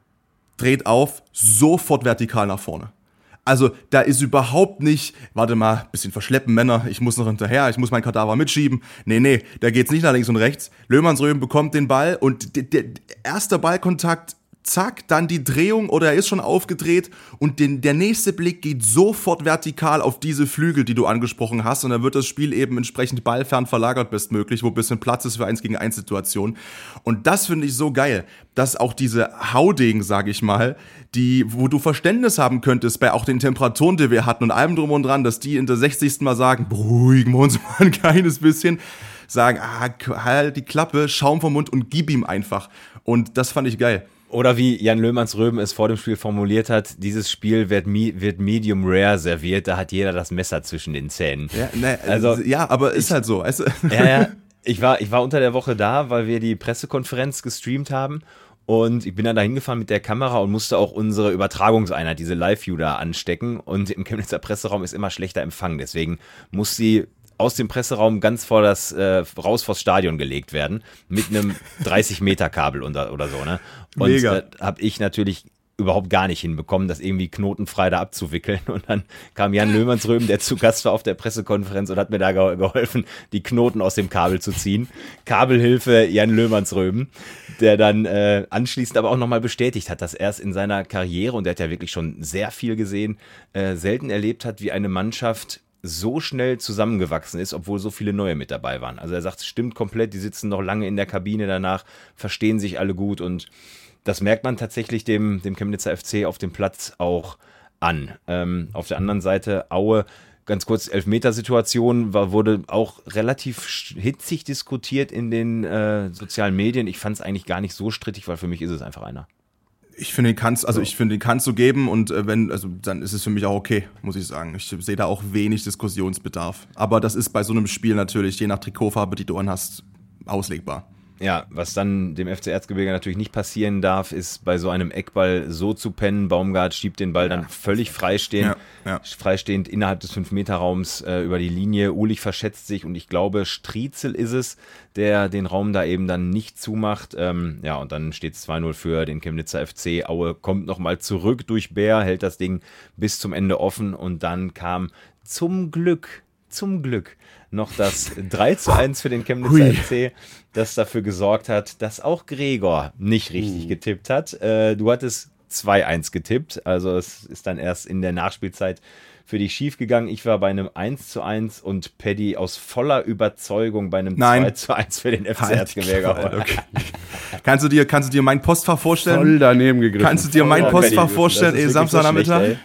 S4: dreht auf, sofort vertikal nach vorne. Also da ist überhaupt nicht, warte mal, bisschen verschleppen Männer, ich muss noch hinterher, ich muss meinen Kadaver mitschieben. Nee, nee, da geht's nicht nach links und rechts. Löhmannsröben bekommt den Ball und der, der erste Ballkontakt, zack, dann die Drehung oder er ist schon aufgedreht und den, der nächste Blick geht sofort vertikal auf diese Flügel, die du angesprochen hast und dann wird das Spiel eben entsprechend ballfern verlagert bestmöglich, wo ein bisschen Platz ist für eins gegen eins Situationen. Und das finde ich so geil, dass auch diese Haudegen, sage ich mal, die, wo du Verständnis haben könntest bei auch den Temperaturen, die wir hatten und allem drum und dran, dass die in der sechzigsten Mal sagen, beruhigen wir uns mal ein kleines bisschen, sagen, ah, halt die Klappe, Schaum vom Mund und gib ihm einfach. Und das fand ich geil.
S3: Oder wie Jan Löhmannsröben es vor dem Spiel formuliert hat, dieses Spiel wird, wird medium rare serviert, da hat jeder das Messer zwischen den Zähnen.
S4: Ja, ne, also, ja aber ist ich, halt so. Also.
S3: Ja, ja, ich war, ich war unter der Woche da, weil wir die Pressekonferenz gestreamt haben und ich bin dann da hingefahren mit der Kamera und musste auch unsere Übertragungseinheit, diese Live-View da anstecken und im Chemnitzer Presseraum ist immer schlechter Empfang, deswegen muss sie aus dem Presseraum ganz vor das, äh, raus vors Stadion gelegt werden, mit einem dreißig Meter Kabel oder, oder so, ne? Und äh, habe ich natürlich überhaupt gar nicht hinbekommen, das irgendwie knotenfrei da abzuwickeln. Und dann kam Jan Löhmannsröben, der zu Gast war auf der Pressekonferenz und hat mir da ge- geholfen, die Knoten aus dem Kabel zu ziehen. Kabelhilfe Jan Löhmannsröben, der dann äh, anschließend aber auch nochmal bestätigt hat, dass er es in seiner Karriere, und der hat ja wirklich schon sehr viel gesehen, äh, selten erlebt hat, wie eine Mannschaft so schnell zusammengewachsen ist, obwohl so viele neue mit dabei waren. Also er sagt, es stimmt komplett, die sitzen noch lange in der Kabine danach, verstehen sich alle gut und das merkt man tatsächlich dem, dem Chemnitzer F C auf dem Platz auch an. Ähm, auf der anderen Seite Aue, ganz kurz, Elfmetersituation, war, wurde auch relativ hitzig diskutiert in den äh, sozialen Medien. Ich fand es eigentlich gar nicht so strittig, weil für mich ist es einfach einer.
S4: Ich finde, den kannst, also ich finde, den kannst du geben und äh, wenn, also dann ist es für mich auch okay, muss ich sagen. Ich sehe da auch wenig Diskussionsbedarf. Aber das ist bei so einem Spiel natürlich, je nach Trikotfarbe, die du anhast, auslegbar.
S3: Ja, was dann dem F C Erzgebirge natürlich nicht passieren darf, ist bei so einem Eckball so zu pennen. Baumgart schiebt den Ball dann völlig freistehend, ja, ja. freistehend innerhalb des fünf Meter Raums äh, über die Linie. Ulich verschätzt sich und ich glaube, Striezel ist es, der den Raum da eben dann nicht zumacht. Ähm, ja, und dann steht es zwei null für den Chemnitzer F C. Aue kommt nochmal zurück durch Bär, hält das Ding bis zum Ende offen und dann kam zum Glück, zum Glück noch das drei zu eins für den Chemnitzer Hui. F C, das dafür gesorgt hat, dass auch Gregor nicht richtig uh. getippt hat. Äh, du hattest zwei eins getippt, also es ist dann erst in der Nachspielzeit für dich schief gegangen. Ich war bei einem eins zu eins und Paddy aus voller Überzeugung bei einem Nein. zwei zu eins für den F C halt, Erzgebirge. Okay.
S4: kannst du dir, kannst du dir mein Postfach vorstellen?
S2: Voll daneben gegriffen.
S4: Kannst du dir mein oh, Postfach Paddy, vorstellen, ey, Samstagnachmittag?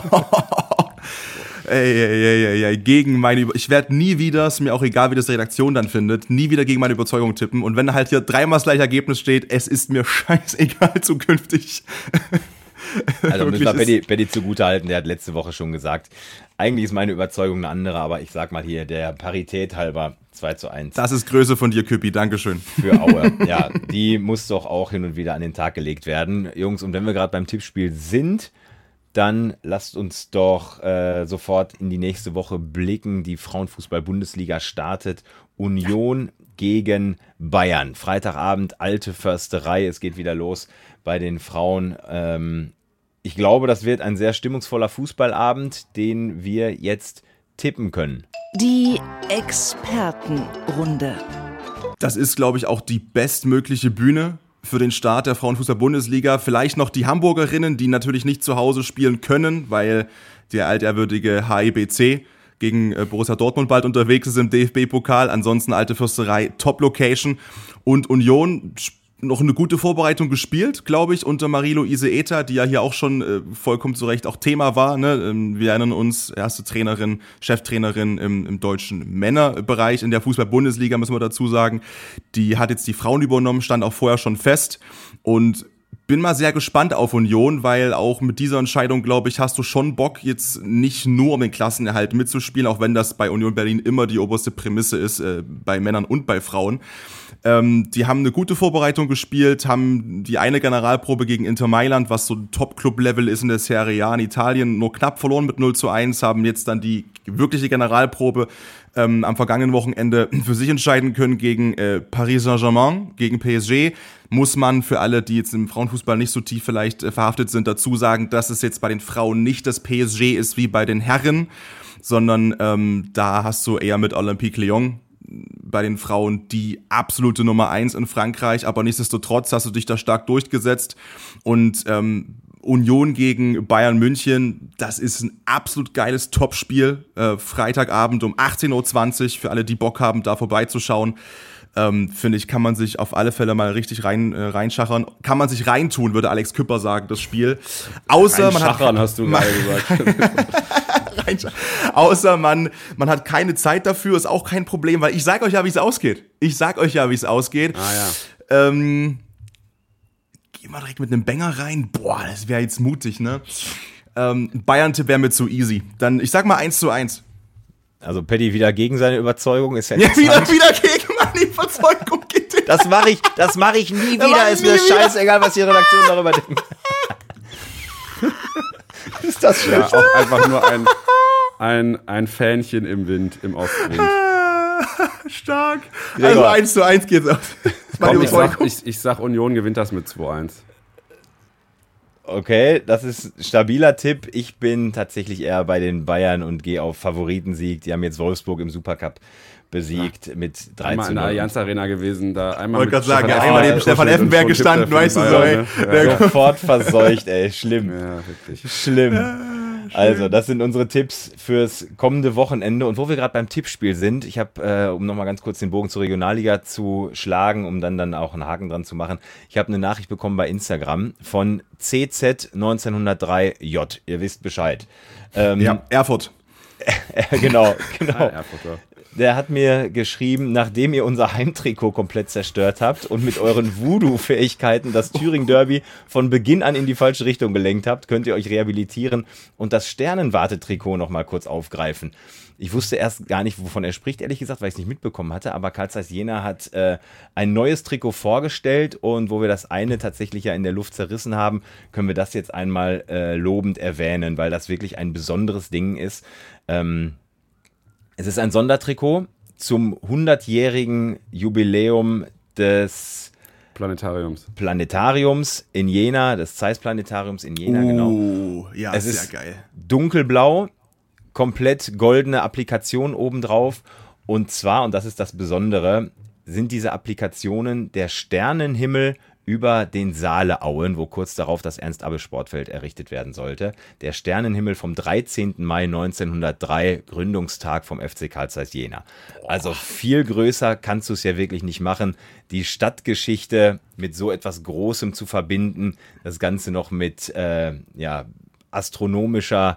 S4: Ey, ey, ey, ey, ey, gegen meine, ich werde nie wieder, ist mir auch egal, wie das die Redaktion dann findet, nie wieder gegen meine Überzeugung tippen. Und wenn halt hier dreimal das gleiche Ergebnis steht, es ist mir scheißegal zukünftig.
S3: Also müssen wir Paddy, Paddy zugutehalten, der hat letzte Woche schon gesagt, eigentlich ist meine Überzeugung eine andere, aber ich sag mal hier, der Parität halber zwei zu eins.
S4: Das ist Größe von dir, Küppi, dankeschön.
S3: Für Aue, ja, die muss doch auch hin und wieder an den Tag gelegt werden. Jungs, und wenn wir gerade beim Tippspiel sind, dann lasst uns doch äh, sofort in die nächste Woche blicken. Die Frauenfußball-Bundesliga startet. Union gegen Bayern. Freitagabend, alte Försterei. Es geht wieder los bei den Frauen. Ähm, ich glaube, das wird ein sehr stimmungsvoller Fußballabend, den wir jetzt tippen können.
S1: Die Expertenrunde.
S4: Das ist, glaube ich, auch die bestmögliche Bühne für den Start der Frauenfußball-Bundesliga. Vielleicht noch die Hamburgerinnen, die natürlich nicht zu Hause spielen können, weil der altehrwürdige H I B C gegen Borussia Dortmund bald unterwegs ist im D F B-Pokal. Ansonsten alte Försterei, Top-Location. Und Union noch eine gute Vorbereitung gespielt, glaube ich, unter Marie-Louise Ether, die ja hier auch schon äh, vollkommen zu Recht auch Thema war. Ne? Wir erinnern uns, erste Trainerin, Cheftrainerin im, im deutschen Männerbereich in der Fußball-Bundesliga, müssen wir dazu sagen. Die hat jetzt die Frauen übernommen, stand auch vorher schon fest und bin mal sehr gespannt auf Union, weil auch mit dieser Entscheidung, glaube ich, hast du schon Bock, jetzt nicht nur um den Klassenerhalt mitzuspielen, auch wenn das bei Union Berlin immer die oberste Prämisse ist, äh, bei Männern und bei Frauen. Ähm, die haben eine gute Vorbereitung gespielt, haben die eine Generalprobe gegen Inter Mailand, was so ein Top-Club-Level ist in der Serie A in Italien, nur knapp verloren mit null zu eins, haben jetzt dann die wirkliche Generalprobe ähm, am vergangenen Wochenende für sich entscheiden können gegen äh, Paris Saint-Germain, gegen P S G. Muss man für alle, die jetzt im Frauenfußball nicht so tief vielleicht äh, verhaftet sind, dazu sagen, dass es jetzt bei den Frauen nicht das P S G ist wie bei den Herren, sondern ähm, da hast du eher mit Olympique Lyon bei den Frauen die absolute Nummer eins in Frankreich, aber nichtsdestotrotz hast du dich da stark durchgesetzt und ähm, Union gegen Bayern München, das ist ein absolut geiles Topspiel, äh, Freitagabend um achtzehn Uhr zwanzig, für alle, die Bock haben, da vorbeizuschauen. Ähm, finde ich, kann man sich auf alle Fälle mal richtig rein äh, reinschachern. Kann man sich reintun, würde Alex Küpper sagen, das Spiel. Außer man hat,
S2: hast du gerade gesagt.
S4: Außer man, man hat keine Zeit dafür, ist auch kein Problem, weil ich sag euch ja, wie es ausgeht. Ich sag euch ja, wie es ausgeht.
S2: Ah ja.
S4: Ähm, geh mal direkt mit einem Banger rein. Boah, das wäre jetzt mutig, ne? Ähm, Bayern-Tipp wäre mir zu easy. Dann, ich sag mal eins zu eins.
S3: Also Paddy wieder gegen seine Überzeugung, ist ja
S4: Ja, wieder, wieder gegen meine Überzeugung geht.
S3: Das mache ich, das mache ich nie wieder, ist mir scheißegal, was die Redaktion darüber denkt.
S2: Ist das schlecht? Ja, auch einfach nur ein, ein, ein Fähnchen im Wind, im Ostwind.
S4: Stark. Also eins zu eins geht's aus.
S2: Komm, ich, sag, ich, ich sag, Union gewinnt das mit zwei eins.
S3: Okay, das ist ein stabiler Tipp. Ich bin tatsächlich eher bei den Bayern und gehe auf Favoritensieg. Die haben jetzt Wolfsburg im Supercup besiegt ja. mit drei zu null.
S2: Einmal in der Allianz Arena gewesen, da einmal
S4: mit Stefan, sagen, einmal neben Stefan Effenberg gestanden, weißt du so, ey.
S3: Ja. Sofort verseucht, ey, schlimm.
S2: Ja, wirklich.
S3: Schlimm. Ja, also, das sind unsere Tipps fürs kommende Wochenende. Und wo wir gerade beim Tippspiel sind, ich habe, äh, um nochmal ganz kurz den Bogen zur Regionalliga zu schlagen, um dann, dann auch einen Haken dran zu machen, ich habe eine Nachricht bekommen bei Instagram von C Z neunzehnhundertdrei J. Ihr wisst Bescheid. Ähm,
S4: ja, Erfurt.
S3: genau, genau.
S2: Ah, Erfurt, ja.
S3: Der hat mir geschrieben, nachdem ihr unser Heimtrikot komplett zerstört habt und mit euren Voodoo-Fähigkeiten das Thüringen-Derby von Beginn an in die falsche Richtung gelenkt habt, könnt ihr euch rehabilitieren und das Sternenwarte-Trikot noch mal kurz aufgreifen. Ich wusste erst gar nicht, wovon er spricht, ehrlich gesagt, weil ich es nicht mitbekommen hatte, aber Carl Zeiss Jena hat äh, ein neues Trikot vorgestellt und wo wir das eine tatsächlich ja in der Luft zerrissen haben, können wir das jetzt einmal äh, lobend erwähnen, weil das wirklich ein besonderes Ding ist. Ähm, Es ist ein Sondertrikot zum hundertjährigen Jubiläum des
S2: Planetariums.
S3: Planetariums in Jena, des Zeiss-Planetariums in Jena, uh, genau.
S4: Ja,
S3: es
S4: sehr
S3: ist
S4: geil.
S3: Dunkelblau, komplett goldene Applikation obendrauf. Und zwar, und das ist das Besondere, sind diese Applikationen der Sternenhimmel über den Saaleauen, wo kurz darauf das Ernst-Abbe-Sportfeld errichtet werden sollte. Der Sternenhimmel vom dreizehnten Mai neunzehnhundertdrei, Gründungstag vom F C Carl Zeiss Jena. Also viel größer kannst du es ja wirklich nicht machen. Die Stadtgeschichte mit so etwas Großem zu verbinden, das Ganze noch mit äh, ja, astronomischer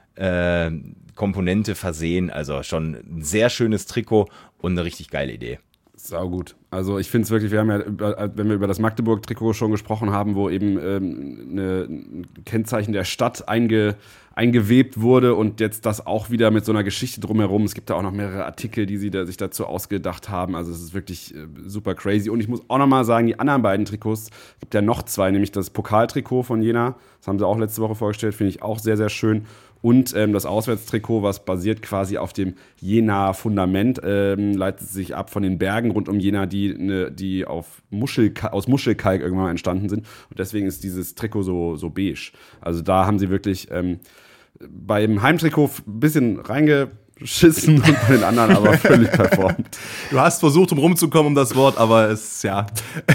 S3: äh, Komponente versehen. Also schon ein sehr schönes Trikot und eine richtig geile Idee.
S2: Sau gut. Also ich finde es wirklich, wir haben ja, wenn wir über das Magdeburg-Trikot schon gesprochen haben, wo eben ähm, eine, ein Kennzeichen der Stadt einge, eingewebt wurde und jetzt das auch wieder mit so einer Geschichte drumherum. Es gibt da auch noch mehrere Artikel, die sie da, sich dazu ausgedacht haben. Also es ist wirklich äh, super crazy. Und ich muss auch nochmal sagen, die anderen beiden Trikots, es gibt ja noch zwei, nämlich das Pokaltrikot von Jena, das haben sie auch letzte Woche vorgestellt, finde ich auch sehr, sehr schön. Und ähm, das Auswärtstrikot, was basiert quasi auf dem Jenaer Fundament, ähm, leitet sich ab von den Bergen rund um Jena, die, ne, die auf Muschelkalk, aus Muschelkalk irgendwann mal entstanden sind. Und deswegen ist dieses Trikot so, so beige. Also da haben sie wirklich ähm, beim Heimtrikot ein bisschen reingeschissen und bei den anderen aber völlig performt.
S4: Du hast versucht, um rumzukommen um das Wort, aber es, ja.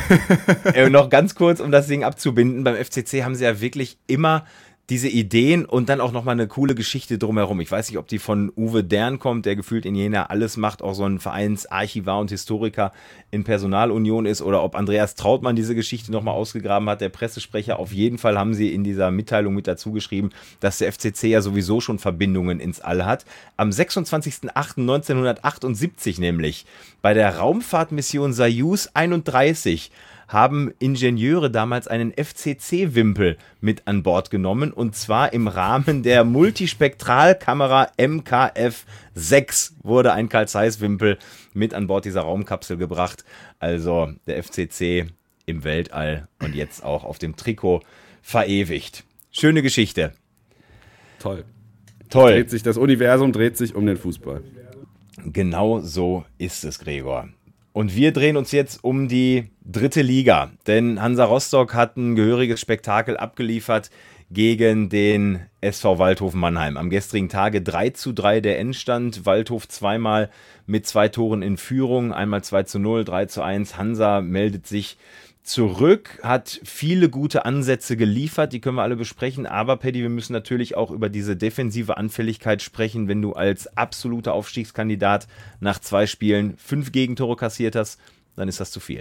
S3: äh, noch ganz kurz, um das Ding abzubinden. Beim F C C haben sie ja wirklich immer diese Ideen und dann auch nochmal eine coole Geschichte drumherum. Ich weiß nicht, ob die von Uwe Dern kommt, der gefühlt in Jena alles macht, auch so ein Vereinsarchivar und Historiker in Personalunion ist, oder ob Andreas Trautmann diese Geschichte nochmal ausgegraben hat, der Pressesprecher. Auf jeden Fall haben sie in dieser Mitteilung mit dazu geschrieben, dass der F C C ja sowieso schon Verbindungen ins All hat. Am sechsundzwanzigsten achten neunzehnhundertachtundsiebzig nämlich bei der Raumfahrtmission Soyuz einunddreißig haben Ingenieure damals einen F C C-Wimpel mit an Bord genommen und zwar im Rahmen der Multispektralkamera M K F sechs wurde ein Carl Zeiss-Wimpel mit an Bord dieser Raumkapsel gebracht. Also der F C C im Weltall und jetzt auch auf dem Trikot verewigt. Schöne Geschichte.
S2: Toll.
S3: Toll.
S2: Dreht sich, das Universum dreht sich um den Fußball.
S3: Genau so ist es, Gregor. Und wir drehen uns jetzt um die dritte Liga, denn Hansa Rostock hat ein gehöriges Spektakel abgeliefert gegen den S V Waldhof Mannheim. Am gestrigen Tage drei zu drei der Endstand, Waldhof zweimal mit zwei Toren in Führung, einmal zwei zu null, drei zu eins. Hansa meldet sich zurück, hat viele gute Ansätze geliefert, die können wir alle besprechen, aber Paddy, wir müssen natürlich auch über diese defensive Anfälligkeit sprechen, wenn du als absoluter Aufstiegskandidat nach zwei Spielen fünf Gegentore kassiert hast, dann ist das zu viel.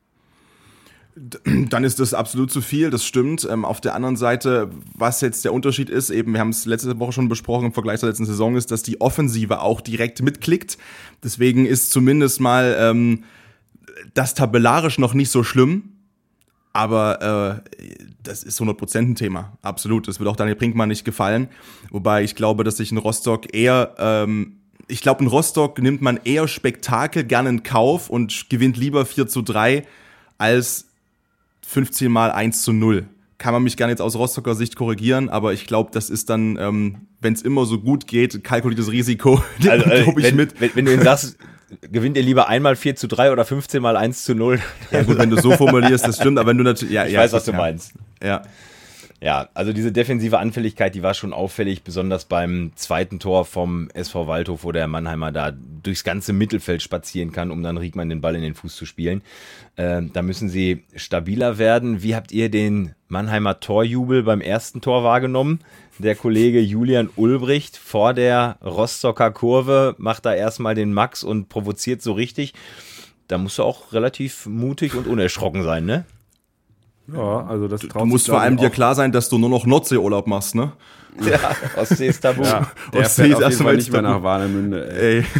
S4: Dann ist das absolut zu viel, das stimmt. Ähm, auf der anderen Seite, was jetzt der Unterschied ist, eben, wir haben es letzte Woche schon besprochen im Vergleich zur letzten Saison, ist, dass die Offensive auch direkt mitklickt. Deswegen ist zumindest mal ähm, das tabellarisch noch nicht so schlimm. Aber äh, das ist hundert Prozent ein Thema, absolut. Das wird auch Daniel Brinkmann nicht gefallen. Wobei ich glaube, dass sich in Rostock eher, ähm, ich glaube, in Rostock nimmt man eher Spektakel gerne in Kauf und gewinnt lieber vier zu drei als fünfzehn mal eins zu null. Kann man mich gerne jetzt aus Rostocker Sicht korrigieren, aber ich glaube, das ist dann, ähm, wenn es immer so gut geht, kalkuliertes Risiko,
S3: also, also,
S4: glaube ich
S3: wenn,
S4: mit.
S3: Wenn, wenn du ihn sagst, gewinnt ihr lieber einmal vier zu drei oder fünfzehn mal eins zu null?
S4: Ja gut, wenn du so formulierst, das stimmt, aber wenn du natürlich... Ja,
S3: ich
S4: ja,
S3: weiß, was du
S4: ja.
S3: meinst.
S4: Ja.
S3: Ja, also diese defensive Anfälligkeit, die war schon auffällig, besonders beim zweiten Tor vom S V Waldhof, wo der Mannheimer da durchs ganze Mittelfeld spazieren kann, um dann Riekmann den Ball in den Fuß zu spielen. Äh, da müssen sie stabiler werden. Wie habt ihr den Mannheimer Torjubel beim ersten Tor wahrgenommen? Der Kollege Julian Ulbricht vor der Rostocker Kurve macht da erstmal den Max und provoziert so richtig. Da musst du auch relativ mutig und unerschrocken sein, ne?
S2: Ja, also das
S4: Du, du musst
S2: sich,
S4: vor allem
S2: auch.
S4: dir klar sein, dass du nur noch Nordseeurlaub machst, ne?
S3: Ja, Ostsee ist tabu.
S2: Ja, der
S4: Ostsee
S2: fährt
S4: ist
S2: auf jeden
S4: erstmal
S2: Fall
S4: ins
S2: nicht mehr
S4: Tabu.
S2: nach Warnemünde. Ey.
S4: Ey.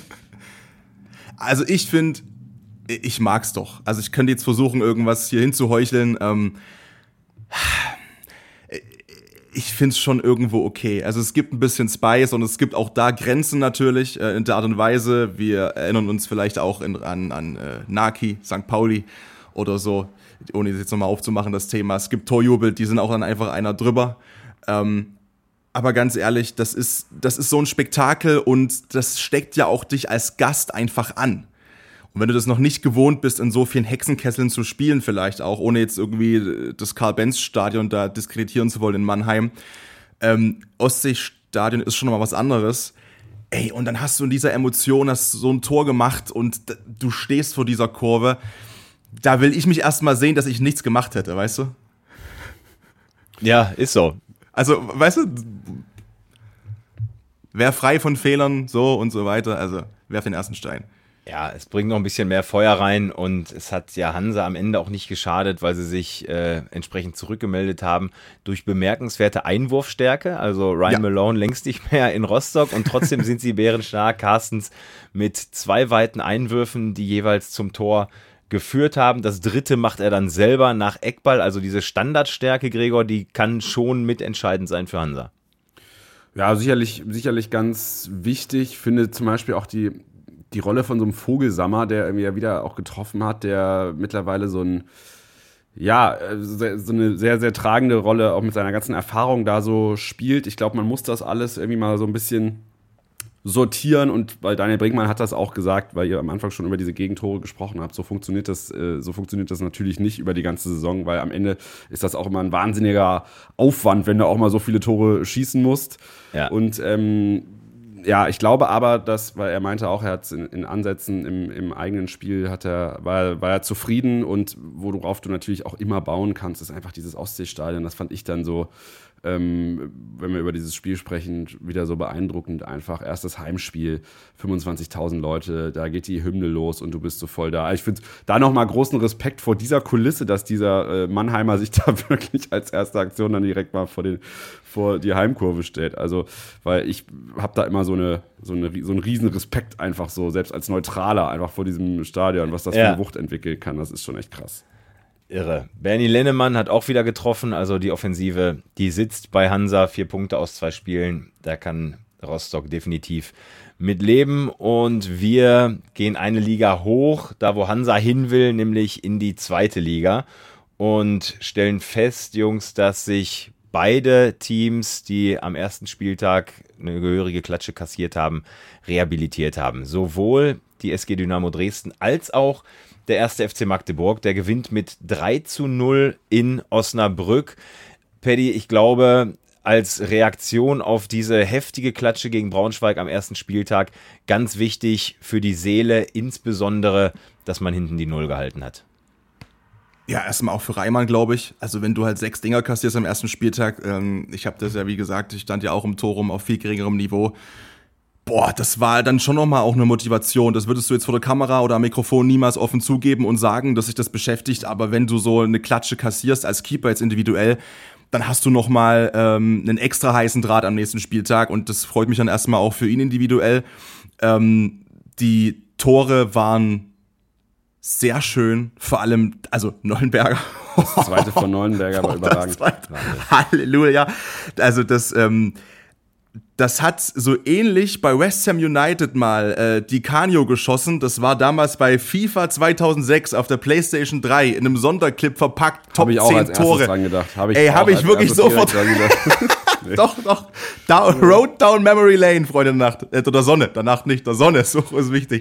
S4: Also ich finde, ich mag's doch. Also ich könnte jetzt versuchen, irgendwas hier hinzuheucheln. Ähm, ich find's schon irgendwo okay. Also es gibt ein bisschen Spice und es gibt auch da Grenzen natürlich äh, in der Art und Weise. Wir erinnern uns vielleicht auch in, an, an äh, Naki, Sankt Pauli oder so, ohne jetzt nochmal aufzumachen, das Thema. Es gibt Torjubel, die sind auch dann einfach einer drüber. Ähm, aber ganz ehrlich, das ist, das ist so ein Spektakel und das steckt ja auch dich als Gast einfach an. Und wenn du das noch nicht gewohnt bist, in so vielen Hexenkesseln zu spielen vielleicht auch, ohne jetzt irgendwie das Karl-Benz-Stadion da diskreditieren zu wollen in Mannheim, ähm, Ostseestadion ist schon mal was anderes. Ey, und dann hast du in dieser Emotion hast so ein Tor gemacht und d- du stehst vor dieser Kurve. Da will ich mich erst mal sehen, dass ich nichts gemacht hätte, weißt du?
S3: Ja, ist so.
S4: Also, weißt du, wär frei von Fehlern, so und so weiter, also werf den ersten Stein.
S3: Ja, es bringt noch ein bisschen mehr Feuer rein und es hat ja Hansa am Ende auch nicht geschadet, weil sie sich äh, entsprechend zurückgemeldet haben durch bemerkenswerte Einwurfstärke. Also Ryan
S4: Ja.
S3: Malone längst nicht mehr in Rostock und trotzdem sind sie bärenstark. Carstens mit zwei weiten Einwürfen, die jeweils zum Tor geführt haben. Das dritte macht er dann selber nach Eckball. Also diese Standardstärke, Gregor, die kann schon mitentscheidend sein für Hansa.
S2: Ja, sicherlich, sicherlich ganz wichtig. Ich finde zum Beispiel auch die, die Rolle von so einem Vogelsammer, der irgendwie ja wieder auch getroffen hat, der mittlerweile so ein, ja, so eine sehr, sehr tragende Rolle auch mit seiner ganzen Erfahrung da so spielt. Ich glaube, man muss das alles irgendwie mal so ein bisschen sortieren und weil Daniel Brinkmann hat das auch gesagt, weil ihr am Anfang schon über diese Gegentore gesprochen habt, so funktioniert das, äh, so funktioniert das natürlich nicht über die ganze Saison, weil am Ende ist das auch immer ein wahnsinniger Aufwand, wenn du auch mal so viele Tore schießen musst.
S3: Ja.
S2: Und ähm, ja, ich glaube aber, dass, weil er meinte auch, er hat in, in Ansätzen im, im eigenen Spiel hat er, war, war er zufrieden und worauf du natürlich auch immer bauen kannst, ist einfach dieses Ostseestadion. Das fand ich dann so, ähm, wenn wir über dieses Spiel sprechen, wieder so beeindruckend einfach. Erstes Heimspiel, fünfundzwanzigtausend Leute, da geht die Hymne los und du bist so voll da. Ich finde da nochmal großen Respekt vor dieser Kulisse, dass dieser äh, Mannheimer sich da wirklich als erste Aktion dann direkt mal vor, den, vor die Heimkurve stellt. Also, weil ich habe da immer so, eine, so, eine, so einen riesen Respekt einfach so, selbst als Neutraler einfach vor diesem Stadion, was das
S3: Ja.
S2: für eine Wucht entwickeln kann, das ist schon echt krass.
S3: irre. Bernie Lennemann hat auch wieder getroffen, also die Offensive, die sitzt bei Hansa, vier Punkte aus zwei Spielen, da kann Rostock definitiv mit leben und wir gehen eine Liga hoch, da wo Hansa hin will, nämlich in die zweite Liga und stellen fest, Jungs, dass sich beide Teams, die am ersten Spieltag eine gehörige Klatsche kassiert haben, rehabilitiert haben. Sowohl die S G Dynamo Dresden als auch der erste F C Magdeburg, der gewinnt mit drei zu null in Osnabrück. Paddy, ich glaube, als Reaktion auf diese heftige Klatsche gegen Braunschweig am ersten Spieltag ganz wichtig für die Seele, insbesondere, dass man hinten die Null gehalten hat.
S4: Ja, erstmal auch für Reimann, glaube ich. Also wenn du halt sechs Dinger kassierst am ersten Spieltag, ähm, ich habe das ja, wie gesagt, ich stand ja auch im Tor rum auf viel geringerem Niveau. Boah, das war dann schon nochmal auch eine Motivation. Das würdest du jetzt vor der Kamera oder am Mikrofon niemals offen zugeben und sagen, dass sich das beschäftigt. Aber wenn du so eine Klatsche kassierst als Keeper jetzt individuell, dann hast du nochmal ähm, einen extra heißen Draht am nächsten Spieltag. Und das freut mich dann erstmal auch für ihn individuell. Ähm, die Tore waren sehr schön, vor allem, also Neuenberger.
S2: Das zweite von Neuenberger war überragend.
S4: Halleluja. Also das, ähm, das hat so ähnlich bei West Ham United mal äh, Di Canio geschossen. Das war damals bei FIFA zweitausendsechs auf der PlayStation drei in einem Sonderclip verpackt. Top
S2: hab ich auch
S4: zehn
S2: als
S4: Tore.
S2: Dran gedacht. Hab ich
S4: Ey, habe ich wirklich sofort.
S2: Nee.
S4: Doch, doch. Da, Road down Memory Lane, Freunde der Nacht. Äh, der Sonne, der Nacht nicht, der Sonne, so ist wichtig.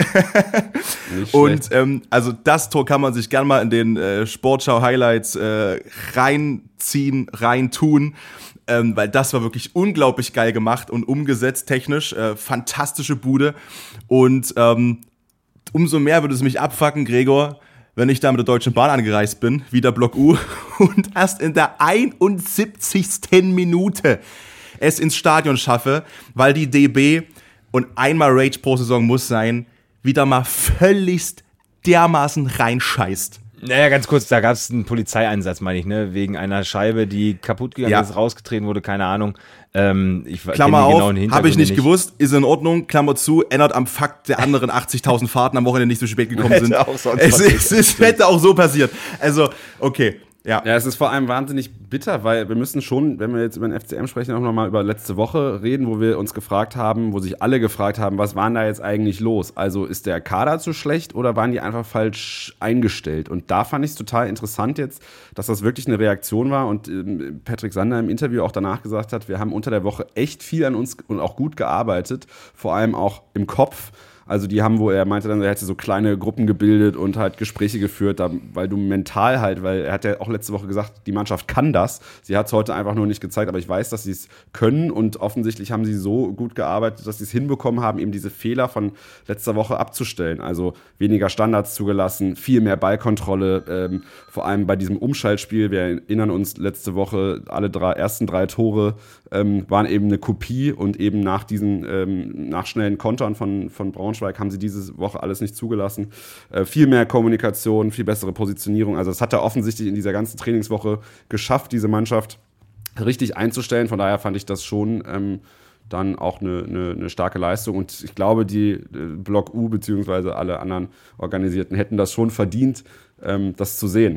S4: Und ähm, also das Tor kann man sich gerne mal in den äh, Sportschau-Highlights äh, reinziehen, reintun. Ähm, weil das war wirklich unglaublich geil gemacht und umgesetzt technisch. Äh, fantastische Bude. Und ähm, umso mehr würde es mich abfucken, Gregor, wenn ich da mit der Deutschen Bahn angereist bin, wieder Block U, und erst in der einundsiebzigsten Minute es ins Stadion schaffe, weil die D B, und einmal Rage pro Saison muss sein, wieder mal völligst dermaßen reinscheißt.
S3: Naja, ganz kurz, da gab es einen Polizeieinsatz, meine ich, ne, wegen einer Scheibe, die kaputt gegangen
S4: ja.
S3: ist, rausgetreten wurde, keine Ahnung. Ähm, ich
S4: Klammer auf, habe ich nicht, nicht gewusst, ist in Ordnung, Klammer zu, ändert am Fakt der anderen achtzigtausend Fahrten am Wochenende nicht so spät gekommen sind.
S3: Auch sonst
S4: es ist, es hätte auch so passiert. Also, okay. Ja.
S2: ja, es ist vor allem wahnsinnig bitter, weil wir müssen schon, wenn wir jetzt über den F C M sprechen, auch nochmal über letzte Woche reden, wo wir uns gefragt haben, wo sich alle gefragt haben, was war denn da jetzt eigentlich los? Also ist der Kader zu schlecht oder waren die einfach falsch eingestellt? Und da fand ich es total interessant jetzt, dass das wirklich eine Reaktion war und ähm, Patrick Sander im Interview auch danach gesagt hat, wir haben unter der Woche echt viel an uns und auch gut gearbeitet, vor allem auch im Kopf. Also die haben, wo er meinte dann, er hätte so kleine Gruppen gebildet und halt Gespräche geführt, da, weil du mental halt, weil er hat ja auch letzte Woche gesagt, die Mannschaft kann das. Sie hat es heute einfach nur nicht gezeigt, aber ich weiß, dass sie es können und offensichtlich haben sie so gut gearbeitet, dass sie es hinbekommen haben, eben diese Fehler von letzter Woche abzustellen. Also weniger Standards zugelassen, viel mehr Ballkontrolle, ähm, vor allem bei diesem Umschaltspiel. Wir erinnern uns, letzte Woche alle drei, ersten drei Tore ähm, waren eben eine Kopie und eben nach diesen ähm, nach schnellen Kontern von, von Braunschweig haben sie diese Woche alles nicht zugelassen. Äh, viel mehr Kommunikation, viel bessere Positionierung. Also das hat er offensichtlich in dieser ganzen Trainingswoche geschafft, diese Mannschaft richtig einzustellen. Von daher fand ich das schon ähm, dann auch eine, eine, eine starke Leistung. Und ich glaube, die äh, Block U bzw. alle anderen Organisierten hätten das schon verdient, ähm, das zu sehen.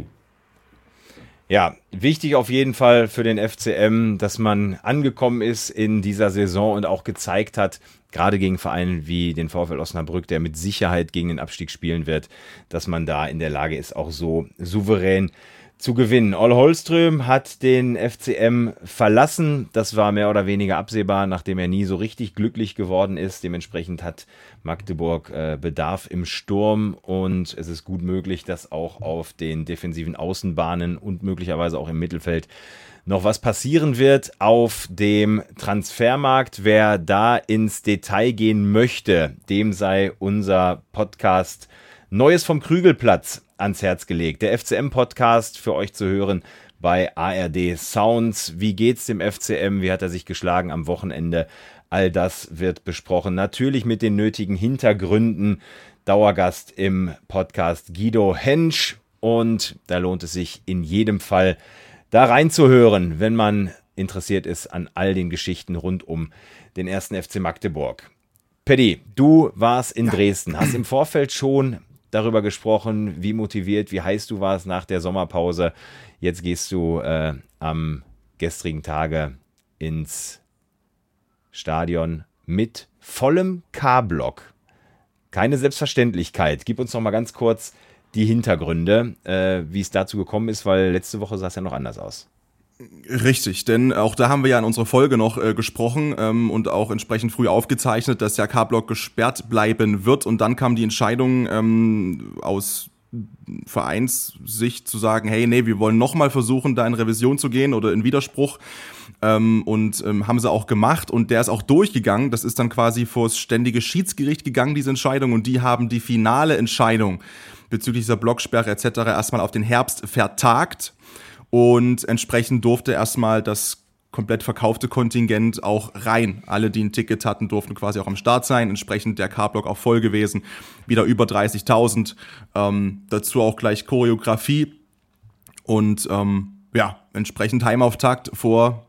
S3: Ja, wichtig auf jeden Fall für den F C M, dass man angekommen ist in dieser Saison und auch gezeigt hat, gerade gegen Vereine wie den VfL Osnabrück, der mit Sicherheit gegen den Abstieg spielen wird, dass man da in der Lage ist, auch so souverän zu gewinnen. Ole Holström hat den F C M verlassen. Das war mehr oder weniger absehbar, nachdem er nie so richtig glücklich geworden ist. Dementsprechend hat Magdeburg äh, Bedarf im Sturm und es ist gut möglich, dass auch auf den defensiven Außenbahnen und möglicherweise auch im Mittelfeld noch was passieren wird auf dem Transfermarkt. Wer da ins Detail gehen möchte, dem sei unser Podcast Neues vom Krügelplatz ans Herz gelegt. Der F C M-Podcast für euch zu hören bei A R D Sounds. Wie geht's dem F C M? Wie hat er sich geschlagen am Wochenende? All das wird besprochen. Natürlich mit den nötigen Hintergründen. Dauergast im Podcast Guido Hensch. Und da lohnt es sich in jedem Fall, da reinzuhören, wenn man interessiert ist an all den Geschichten rund um den ersten F C Magdeburg. Paddy, du warst in Dresden, hast im Vorfeld schon darüber gesprochen, wie motiviert, wie heiß du warst nach der Sommerpause. Jetzt gehst du äh, am gestrigen Tage ins Stadion mit vollem K-Block. Keine Selbstverständlichkeit. Gib uns noch mal ganz kurz die Hintergründe, äh, wie es dazu gekommen ist, weil letzte Woche sah es ja noch anders aus.
S4: Richtig, denn auch da haben wir ja in unserer Folge noch äh, gesprochen ähm, und auch entsprechend früh aufgezeichnet, dass der K-Block gesperrt bleiben wird. Und dann kam die Entscheidung ähm, aus Vereinssicht zu sagen, hey, nee, wir wollen nochmal versuchen, da in Revision zu gehen oder in Widerspruch. Ähm, und ähm, haben sie auch gemacht und der ist auch durchgegangen. Das ist dann quasi vors ständige Schiedsgericht gegangen, diese Entscheidung. Und die haben die finale Entscheidung bezüglich dieser Blocksperre et cetera erstmal auf den Herbst vertagt. Und entsprechend durfte erstmal das komplett verkaufte Kontingent auch rein. Alle, die ein Ticket hatten, durften quasi auch am Start sein. Entsprechend der K-Block auch voll gewesen. Wieder über dreißigtausend. Ähm, dazu auch gleich Choreografie. Und ähm, ja, entsprechend Heimauftakt vor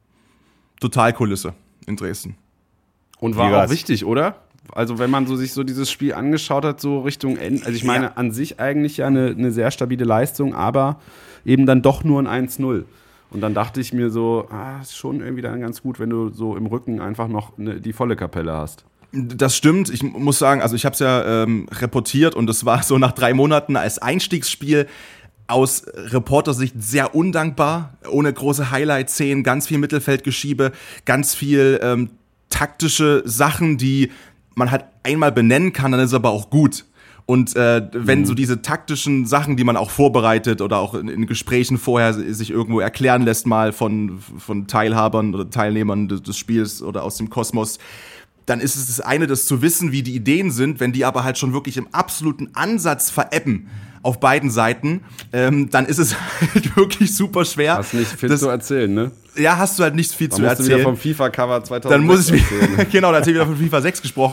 S4: Totalkulisse in Dresden.
S2: Und war auch wichtig, oder? Also wenn man so sich so dieses Spiel angeschaut hat, so Richtung Ende, also ich meine ja. an sich eigentlich ja eine, eine sehr stabile Leistung, aber eben dann doch nur ein eins null. Und dann dachte ich mir so, ah, ist schon irgendwie dann ganz gut, wenn du so im Rücken einfach noch eine, die volle Kapelle hast.
S4: Das stimmt. Ich muss sagen, also ich habe es ja ähm, reportiert und es war so nach drei Monaten als Einstiegsspiel aus Reportersicht sehr undankbar, ohne große Highlight-Szenen, ganz viel Mittelfeldgeschiebe, ganz viel ähm, taktische Sachen, die man halt einmal benennen kann, dann ist es aber auch gut. Und äh, wenn mhm. so diese taktischen Sachen, die man auch vorbereitet oder auch in, in Gesprächen vorher sich irgendwo erklären lässt, mal von, von Teilhabern oder Teilnehmern des, des Spiels oder aus dem Kosmos, dann ist es das eine, das zu wissen, wie die Ideen sind, wenn die aber halt schon wirklich im absoluten Ansatz verebben auf beiden Seiten, ähm, dann ist es halt wirklich super schwer.
S2: Hast nicht viel
S4: das,
S2: zu erzählen, ne?
S4: Ja, hast du halt nicht viel
S2: dann
S4: zu
S2: musst
S4: erzählen.
S2: Du wieder vom FIFA-Cover zweitausendsechs
S4: Dann muss ich
S2: erzählen.
S4: Genau, da hat sie wieder von FIFA sechs gesprochen.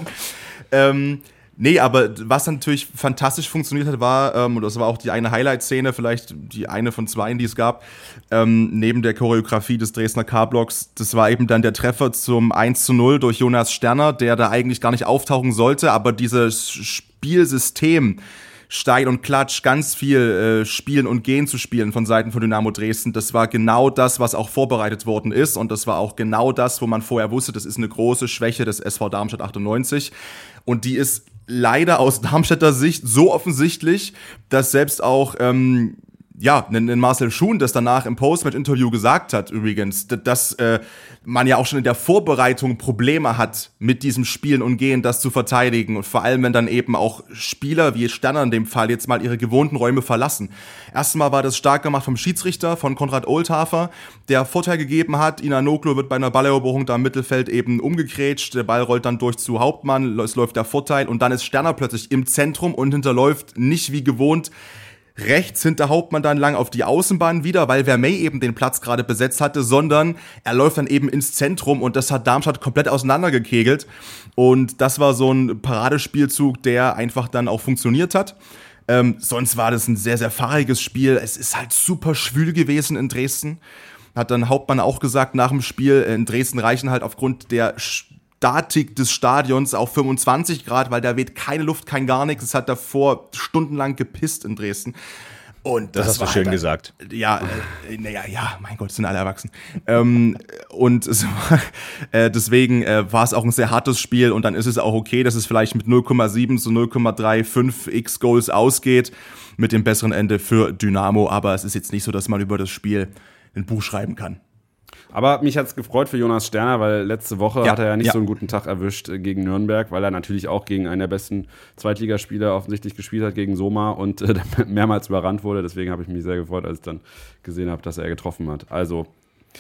S4: Ähm, nee, aber was dann natürlich fantastisch funktioniert hat, war, ähm, und das war auch die eine Highlight-Szene, vielleicht die eine von zwei, die es gab, ähm, neben der Choreografie des Dresdner K-Blocks, das war eben dann der Treffer zum eins zu null durch Jonas Sterner, der da eigentlich gar nicht auftauchen sollte, aber dieses Spielsystem, Stein und Klatsch, ganz viel äh, Spielen und Gehen zu spielen von Seiten von Dynamo Dresden. Das war genau das, was auch vorbereitet worden ist. Und das war auch genau das, wo man vorher wusste, das ist eine große Schwäche des S V Darmstadt achtundneunzig. Und die ist leider aus Darmstädter Sicht so offensichtlich, dass selbst auch ähm, ja, ein Marcel Schuhn das danach im Postmatch-Interview gesagt hat übrigens, dass äh, man ja auch schon in der Vorbereitung Probleme hat, mit diesem Spielen und Gehen das zu verteidigen und vor allem, wenn dann eben auch Spieler, wie Sterner in dem Fall, jetzt mal ihre gewohnten Räume verlassen. Erstmal war das stark gemacht vom Schiedsrichter, von Konrad Oldhafer, der Vorteil gegeben hat, Ina Noklo wird bei einer Balleroberung da im Mittelfeld eben umgegrätscht, der Ball rollt dann durch zu Hauptmann, es läuft der Vorteil und dann ist Sterner plötzlich im Zentrum und hinterläuft nicht wie gewohnt rechts hinter Hauptmann dann lang auf die Außenbahn wieder, weil Vermey eben den Platz gerade besetzt hatte, sondern er läuft dann eben ins Zentrum und das hat Darmstadt komplett auseinandergekegelt und das war so ein Paradespielzug, der einfach dann auch funktioniert hat. Ähm, sonst war das ein sehr, sehr fahriges Spiel. Es ist halt super schwül gewesen in Dresden. Hat dann Hauptmann auch gesagt nach dem Spiel, in Dresden reichen halt aufgrund der Statik des Stadions auf fünfundzwanzig Grad, weil da weht keine Luft, kein gar nichts. Es hat davor stundenlang gepisst in Dresden. Und das,
S3: das hast
S4: war
S3: du schön
S4: halt,
S3: gesagt.
S4: Ja, äh, naja, ja, mein Gott, sind alle erwachsen. ähm, und es war, äh, deswegen äh, war es auch ein sehr hartes Spiel und dann ist es auch okay, dass es vielleicht mit null Komma sieben zu null Komma fünfunddreißig X-Goals ausgeht, mit dem besseren Ende für Dynamo. Aber es ist jetzt nicht so, dass man über das Spiel ein Buch schreiben kann.
S2: Aber mich hat es gefreut für Jonas Sterner, weil letzte Woche
S4: ja,
S2: hat er ja nicht
S4: ja.
S2: so einen guten Tag erwischt äh, gegen Nürnberg, weil er natürlich auch gegen einen der besten Zweitligaspieler offensichtlich gespielt hat, gegen Soma und äh, mehrmals überrannt wurde. Deswegen habe ich mich sehr gefreut, als ich dann gesehen habe, dass er getroffen hat. Also,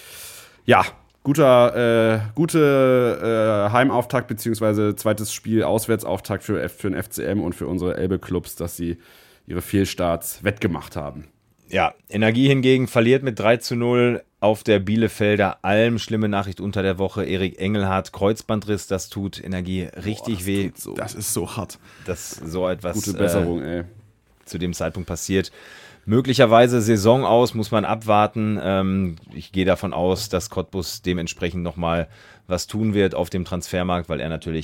S2: ja, guter, äh, gute äh, Heimauftakt beziehungsweise zweites Spiel, Auswärtsauftakt für, für den F C M und für unsere Elbe-Clubs, dass sie ihre Fehlstarts wettgemacht haben.
S3: Ja, Energie hingegen verliert mit drei zu null auf der Bielefelder Alm. Schlimme Nachricht unter der Woche. Erik Engelhardt, Kreuzbandriss, das tut Energie richtig
S4: Boah, das
S3: weh.
S4: So. Das ist so hart.
S3: Dass so etwas
S2: Gute Besserung,
S3: äh,
S2: ey.
S3: zu dem Zeitpunkt passiert. Möglicherweise Saison aus, muss man abwarten. Ähm, ich gehe davon aus, dass Cottbus dementsprechend nochmal was tun wird auf dem Transfermarkt, weil er natürlich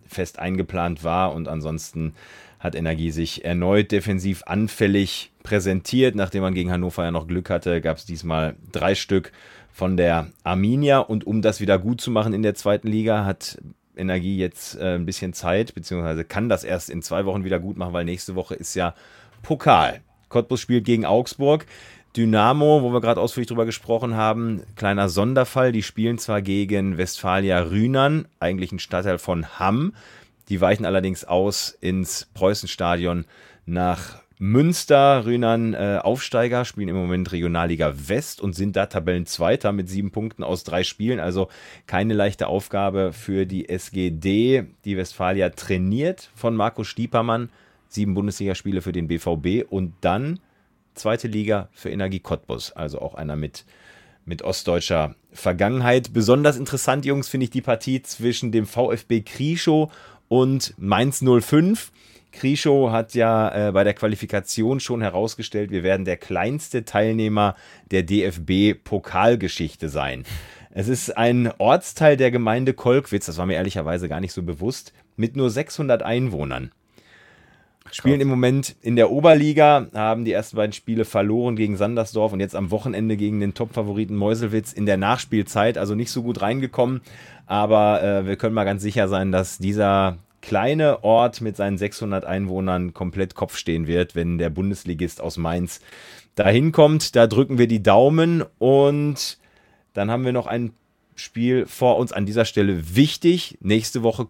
S3: fest eingeplant war. Und ansonsten hat Energie sich erneut defensiv anfällig präsentiert. Nachdem man gegen Hannover ja noch Glück hatte, gab es diesmal drei Stück von der Arminia. Und um das wieder gut zu machen in der zweiten Liga, hat Energie jetzt äh, ein bisschen Zeit, beziehungsweise kann das erst in zwei Wochen wieder gut machen, weil nächste Woche ist ja Pokal. Cottbus spielt gegen Augsburg. Dynamo, wo wir gerade ausführlich drüber gesprochen haben, kleiner Sonderfall. Die spielen zwar gegen Westfalia Rhynern, eigentlich ein Stadtteil von Hamm. Die weichen allerdings aus ins Preußenstadion nach Münster. Rhynern äh, Aufsteiger, spielen im Moment Regionalliga West und sind da Tabellenzweiter mit sieben Punkten aus drei Spielen. Also keine leichte Aufgabe für die S G D. Die Westfalia trainiert von Marco Stiepermann. Sieben Bundesligaspiele für den B V B und dann zweite Liga für Energie Cottbus. Also auch einer mit, mit ostdeutscher Vergangenheit. Besonders interessant, Jungs, finde ich die Partie zwischen dem VfB Krieschow und Mainz null fünf. Krieschow hat ja äh, bei der Qualifikation schon herausgestellt, wir werden der kleinste Teilnehmer der D F B-Pokalgeschichte sein. Es ist ein Ortsteil der Gemeinde Kolkwitz, das war mir ehrlicherweise gar nicht so bewusst, mit nur sechshundert Einwohnern. Spielen im Moment in der Oberliga, haben die ersten beiden Spiele verloren gegen Sandersdorf und jetzt am Wochenende gegen den Top-Favoriten Meuselwitz in der Nachspielzeit, also nicht so gut reingekommen, aber äh, wir können mal ganz sicher sein, dass dieser kleine Ort mit seinen sechshundert Einwohnern komplett Kopf stehen wird, wenn der Bundesligist aus Mainz dahin kommt. Da drücken wir die Daumen und dann haben wir noch ein Spiel vor uns an dieser Stelle wichtig. Nächste Woche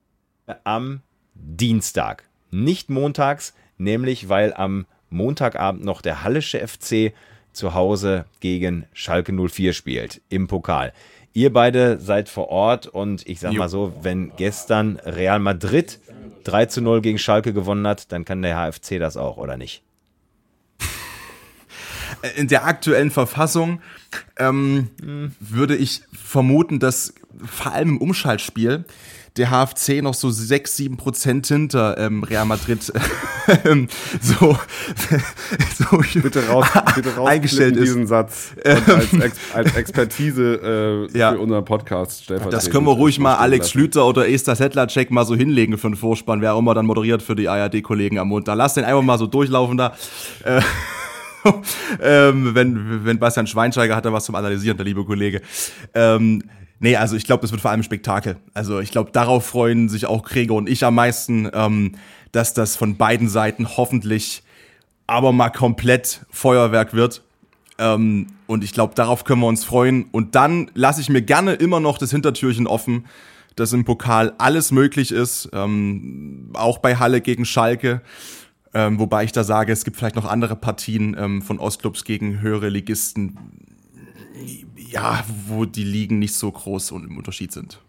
S3: am Dienstag. Nicht montags, nämlich weil am Montagabend noch der Hallische F C zu Hause gegen Schalke null vier spielt im Pokal. Ihr beide seid vor Ort und ich sag mal so, wenn gestern Real Madrid drei zu null gegen Schalke gewonnen hat, dann kann der H F C das auch, oder nicht?
S4: In der aktuellen Verfassung ähm, hm. würde ich vermuten, dass vor allem im Umschaltspiel der H F C noch so sechs, sieben Prozent hinter ähm, Real Madrid ähm, so, so
S2: bitte raus, bitte raus
S4: eingestellt ist.
S2: Diesen Satz und als, Ex, als Expertise äh,
S4: ja.
S2: für unseren Podcast stellvertretend.
S4: Das können wir ruhig mal Alex Schlüter oder Esther Sedlacek mal so hinlegen für den Vorspann, wer auch immer dann moderiert für die A R D-Kollegen am Montag. Lass den einfach mal so durchlaufen da. Äh, ähm, wenn, wenn Bastian Schweinsteiger hat da was zum Analysieren, der liebe Kollege. Ähm, Nee, also ich glaube, das wird vor allem ein Spektakel. Also ich glaube, darauf freuen sich auch Gregor und ich am meisten, ähm, dass das von beiden Seiten hoffentlich aber mal komplett Feuerwerk wird. Ähm, und ich glaube, darauf können wir uns freuen. Und dann lasse ich mir gerne immer noch das Hintertürchen offen, dass im Pokal alles möglich ist, ähm, auch bei Halle gegen Schalke. Ähm, wobei ich da sage, es gibt vielleicht noch andere Partien ähm, von Ostclubs gegen höhere Ligisten, ja, wo die Ligen nicht so groß und im Unterschied sind.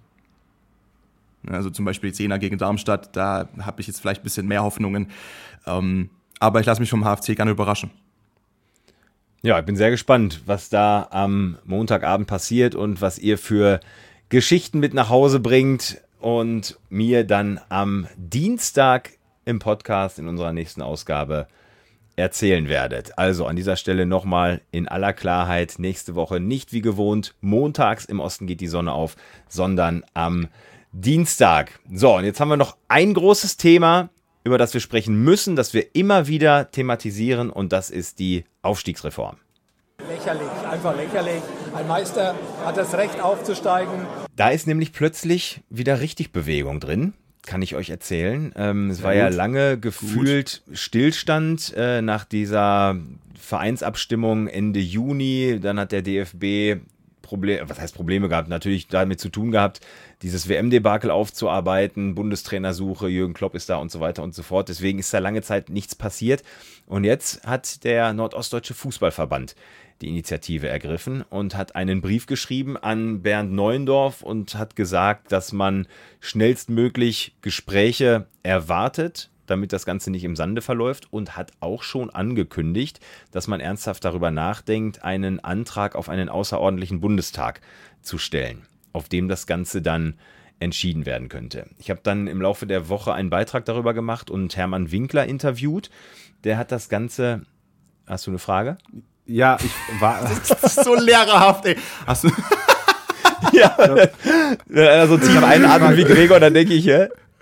S4: Also zum Beispiel Zehner gegen Darmstadt, da habe ich jetzt vielleicht ein bisschen mehr Hoffnungen. Ähm, aber ich lasse mich vom H F C gerne überraschen.
S3: Ja, ich bin sehr gespannt, was da am Montagabend passiert und was ihr für Geschichten mit nach Hause bringt und mir dann am Dienstag im Podcast in unserer nächsten Ausgabe erzählen werdet. Also an dieser Stelle nochmal in aller Klarheit, nächste Woche nicht wie gewohnt, montags im Osten geht die Sonne auf, sondern am Dienstag. So, und jetzt haben wir noch ein großes Thema, über das wir sprechen müssen, das wir immer wieder thematisieren, und das ist die Aufstiegsreform.
S11: Lächerlich, einfach lächerlich. Ein Meister hat das Recht aufzusteigen.
S3: Da ist nämlich plötzlich wieder richtig Bewegung drin. Kann ich euch erzählen. Ähm, es war ja lange gefühlt Gut. Stillstand äh, nach dieser Vereinsabstimmung Ende Juni. Dann hat der D F B Probleme, was heißt Probleme gehabt? Natürlich damit zu tun gehabt, dieses W M-Debakel aufzuarbeiten, Bundestrainersuche, Jürgen Klopp ist da und so weiter und so fort. Deswegen ist da lange Zeit nichts passiert. Und jetzt hat der Nordostdeutsche Fußballverband die Initiative ergriffen und hat einen Brief geschrieben an Bernd Neuendorf und hat gesagt, dass man schnellstmöglich Gespräche erwartet, damit das Ganze nicht im Sande verläuft, und hat auch schon angekündigt, dass man ernsthaft darüber nachdenkt, einen Antrag auf einen außerordentlichen Bundestag zu stellen, auf dem das Ganze dann entschieden werden könnte. Ich habe dann im Laufe der Woche einen Beitrag darüber gemacht und Hermann Winkler interviewt. Der hat das Ganze... Hast du eine Frage?
S2: Ja, ich war...
S4: Das ist so lehrerhaft, ey. Hast du...
S3: ja, also tief einatmen wie Gregor, dann denke ich, hä?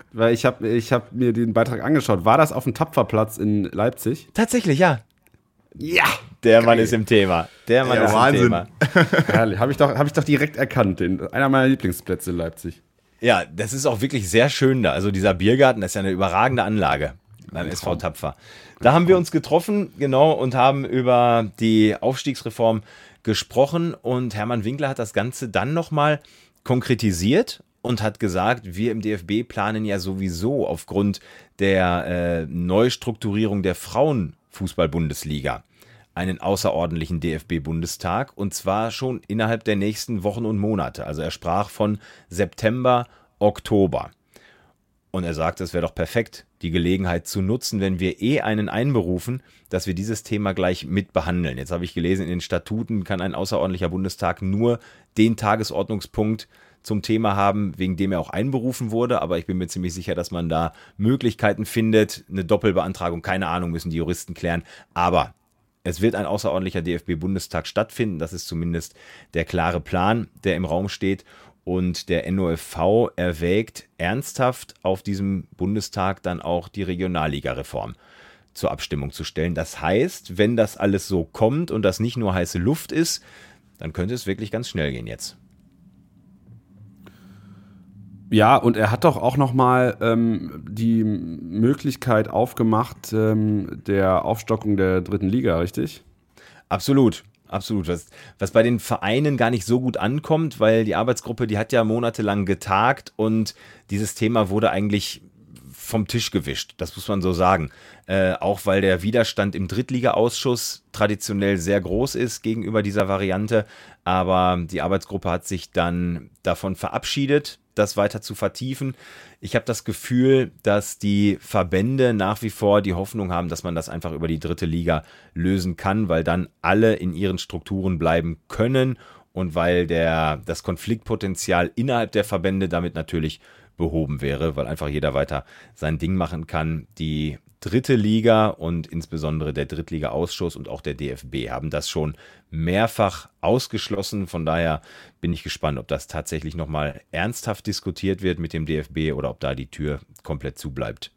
S2: weil ich habe ich hab mir den Beitrag angeschaut. War das auf dem Tapferplatz in Leipzig?
S3: Tatsächlich, ja.
S2: Ja!
S3: Der Mann ist im Thema. Der Mann
S4: Ja,
S3: ist
S4: Wahnsinn.
S3: im Thema.
S2: Herrlich, habe ich, doch- hab ich doch direkt erkannt. Den, einer meiner Lieblingsplätze in Leipzig.
S3: Ja, das ist auch wirklich sehr schön da. Also dieser Biergarten, das ist ja eine überragende Anlage beim S V Tapfer. Da haben wir uns getroffen, genau, und haben über die Aufstiegsreform gesprochen. Und Hermann Winkler hat das Ganze dann nochmal konkretisiert und hat gesagt, wir im D F B planen ja sowieso aufgrund der äh, Neustrukturierung der Frauenfußball-Bundesliga einen außerordentlichen D F B-Bundestag, und zwar schon innerhalb der nächsten Wochen und Monate. Also er sprach von September, Oktober. Und er sagte, es wäre doch perfekt, die Gelegenheit zu nutzen, wenn wir eh einen einberufen, dass wir dieses Thema gleich mit behandeln. Jetzt habe ich gelesen, in den Statuten kann ein außerordentlicher Bundestag nur den Tagesordnungspunkt zum Thema haben, wegen dem er auch einberufen wurde. Aber ich bin mir ziemlich sicher, dass man da Möglichkeiten findet. Eine Doppelbeantragung, keine Ahnung, müssen die Juristen klären. Aber es wird ein außerordentlicher D F B-Bundestag stattfinden. Das ist zumindest der klare Plan, der im Raum steht. Und der N O F V erwägt ernsthaft, auf diesem Bundestag dann auch die Regionalliga-Reform zur Abstimmung zu stellen. Das heißt, wenn das alles so kommt und das nicht nur heiße Luft ist, dann könnte es wirklich ganz schnell gehen jetzt.
S2: Ja, und er hat doch auch nochmal ähm, die Möglichkeit aufgemacht ähm, der Aufstockung der dritten Liga, richtig?
S3: Absolut. Absolut, was, was bei den Vereinen gar nicht so gut ankommt, weil die Arbeitsgruppe, die hat ja monatelang getagt und dieses Thema wurde eigentlich vom Tisch gewischt, das muss man so sagen. Äh, auch weil der Widerstand im Drittliga-Ausschuss traditionell sehr groß ist gegenüber dieser Variante, aber die Arbeitsgruppe hat sich dann davon verabschiedet, das weiter zu vertiefen. Ich habe das Gefühl, dass die Verbände nach wie vor die Hoffnung haben, dass man das einfach über die dritte Liga lösen kann, weil dann alle in ihren Strukturen bleiben können und weil der, das Konfliktpotenzial innerhalb der Verbände damit natürlich behoben wäre, weil einfach jeder weiter sein Ding machen kann. Die dritte Liga und insbesondere der Drittliga-Ausschuss und auch der D F B haben das schon mehrfach ausgeschlossen. Von daher bin ich gespannt, ob das tatsächlich nochmal ernsthaft diskutiert wird mit dem D F B oder ob da die Tür komplett zubleibt.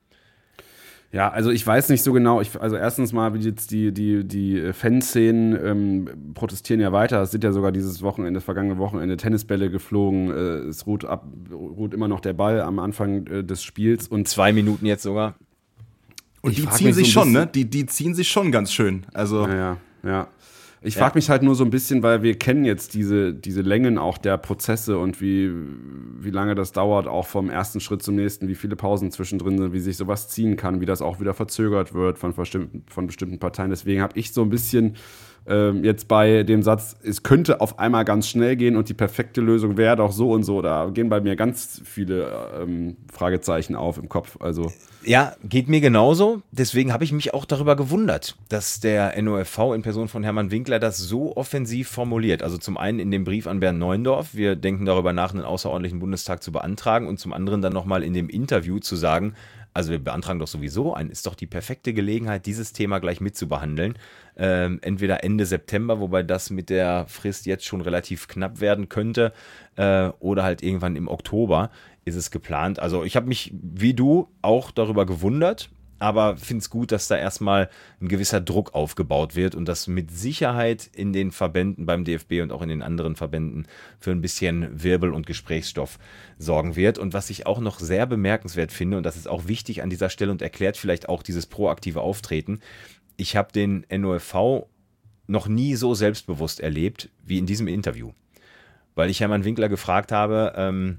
S2: Ja, also ich weiß nicht so genau. Ich, also erstens mal, wie jetzt die, die, die Fanszenen ähm, protestieren ja weiter. Es sind ja sogar dieses Wochenende, das vergangene Wochenende Tennisbälle geflogen. Äh, es ruht, ab, ruht immer noch der Ball am Anfang äh, des Spiels. Und
S3: zwei Minuten jetzt sogar.
S4: Und die ziehen sich so schon, ne? Die, die ziehen sich schon ganz schön. Also
S2: ja, ja. ja. Ich
S3: Ja.
S2: frage mich halt nur so ein bisschen, weil wir kennen jetzt diese, diese Längen auch der Prozesse und wie, wie lange das dauert, auch vom ersten Schritt zum nächsten, wie viele Pausen zwischendrin sind, wie sich sowas ziehen kann, wie das auch wieder verzögert wird von bestimmten, von bestimmten Parteien. Deswegen habe ich so ein bisschen ähm, jetzt bei dem Satz, es könnte auf einmal ganz schnell gehen und die perfekte Lösung wäre doch so und so. Da gehen bei mir ganz viele ähm, Fragezeichen auf im Kopf. Also
S3: Ja, geht mir genauso. Deswegen habe ich mich auch darüber gewundert, dass der N O F V in Person von Hermann Winkler das so offensiv formuliert. Also zum einen in dem Brief an Bernd Neuendorf, wir denken darüber nach, einen außerordentlichen Bundestag zu beantragen, und zum anderen dann nochmal in dem Interview zu sagen, also wir beantragen doch sowieso einen, ist doch die perfekte Gelegenheit, dieses Thema gleich mitzubehandeln. Ähm, entweder Ende September, wobei das mit der Frist jetzt schon relativ knapp werden könnte, äh, oder halt irgendwann im Oktober ist es geplant. Also ich habe mich, wie du, auch darüber gewundert, aber finde es gut, dass da erstmal ein gewisser Druck aufgebaut wird und das mit Sicherheit in den Verbänden beim D F B und auch in den anderen Verbänden für ein bisschen Wirbel und Gesprächsstoff sorgen wird. Und was ich auch noch sehr bemerkenswert finde, und das ist auch wichtig an dieser Stelle und erklärt vielleicht auch dieses proaktive Auftreten, ich habe den N O F V noch nie so selbstbewusst erlebt wie in diesem Interview. Weil ich Hermann Winkler gefragt habe, ähm,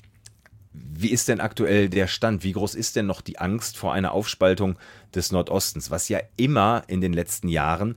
S3: wie ist denn aktuell der Stand? Wie groß ist denn noch die Angst vor einer Aufspaltung des Nordostens, was ja immer in den letzten Jahren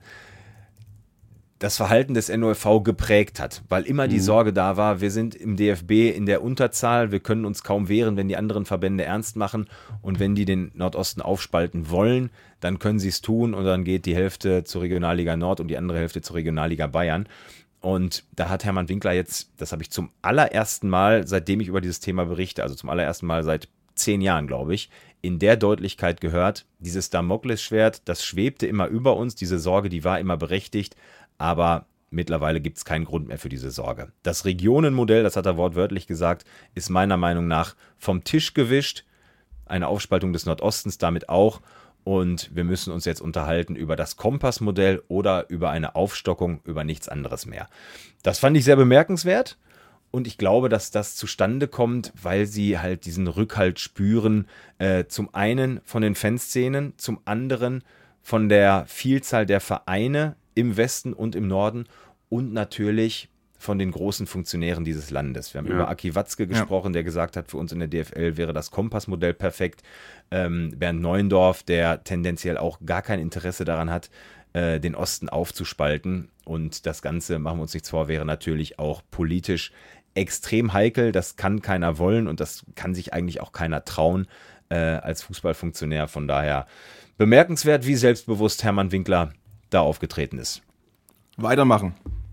S3: das Verhalten des N O F V geprägt hat, weil immer die Sorge da war, wir sind im D F B in der Unterzahl, wir können uns kaum wehren, wenn die anderen Verbände ernst machen, und wenn die den Nordosten aufspalten wollen, dann können sie es tun und dann geht die Hälfte zur Regionalliga Nord und die andere Hälfte zur Regionalliga Bayern. Und da hat Hermann Winkler jetzt, das habe ich zum allerersten Mal, seitdem ich über dieses Thema berichte, also zum allerersten Mal seit zehn Jahren, glaube ich, in der Deutlichkeit gehört, dieses Damoklesschwert, das schwebte immer über uns, diese Sorge, die war immer berechtigt, aber mittlerweile gibt es keinen Grund mehr für diese Sorge. Das Regionenmodell, das hat er wortwörtlich gesagt, ist meiner Meinung nach vom Tisch gewischt. eine Aufspaltung des Nordostens damit auch. Und wir müssen uns jetzt unterhalten über das Kompassmodell oder über eine Aufstockung, über nichts anderes mehr. Das fand ich sehr bemerkenswert. Und ich glaube, dass das zustande kommt, weil sie halt diesen Rückhalt spüren, äh, zum einen von den Fanszenen, zum anderen von der Vielzahl der Vereine im Westen und im Norden und natürlich von den großen Funktionären dieses Landes. Wir haben ja. über Aki Watzke gesprochen, ja. der gesagt hat, für uns in der D F L wäre das Kompassmodell perfekt. Ähm, Bernd Neuendorf, der tendenziell auch gar kein Interesse daran hat, äh, den Osten aufzuspalten. Und das Ganze, machen wir uns nichts vor, wäre natürlich auch politisch extrem heikel. Das kann keiner wollen und das kann sich eigentlich auch keiner trauen äh, als Fußballfunktionär. Von daher bemerkenswert, wie selbstbewusst Hermann Winkler da aufgetreten ist.
S4: Weitermachen.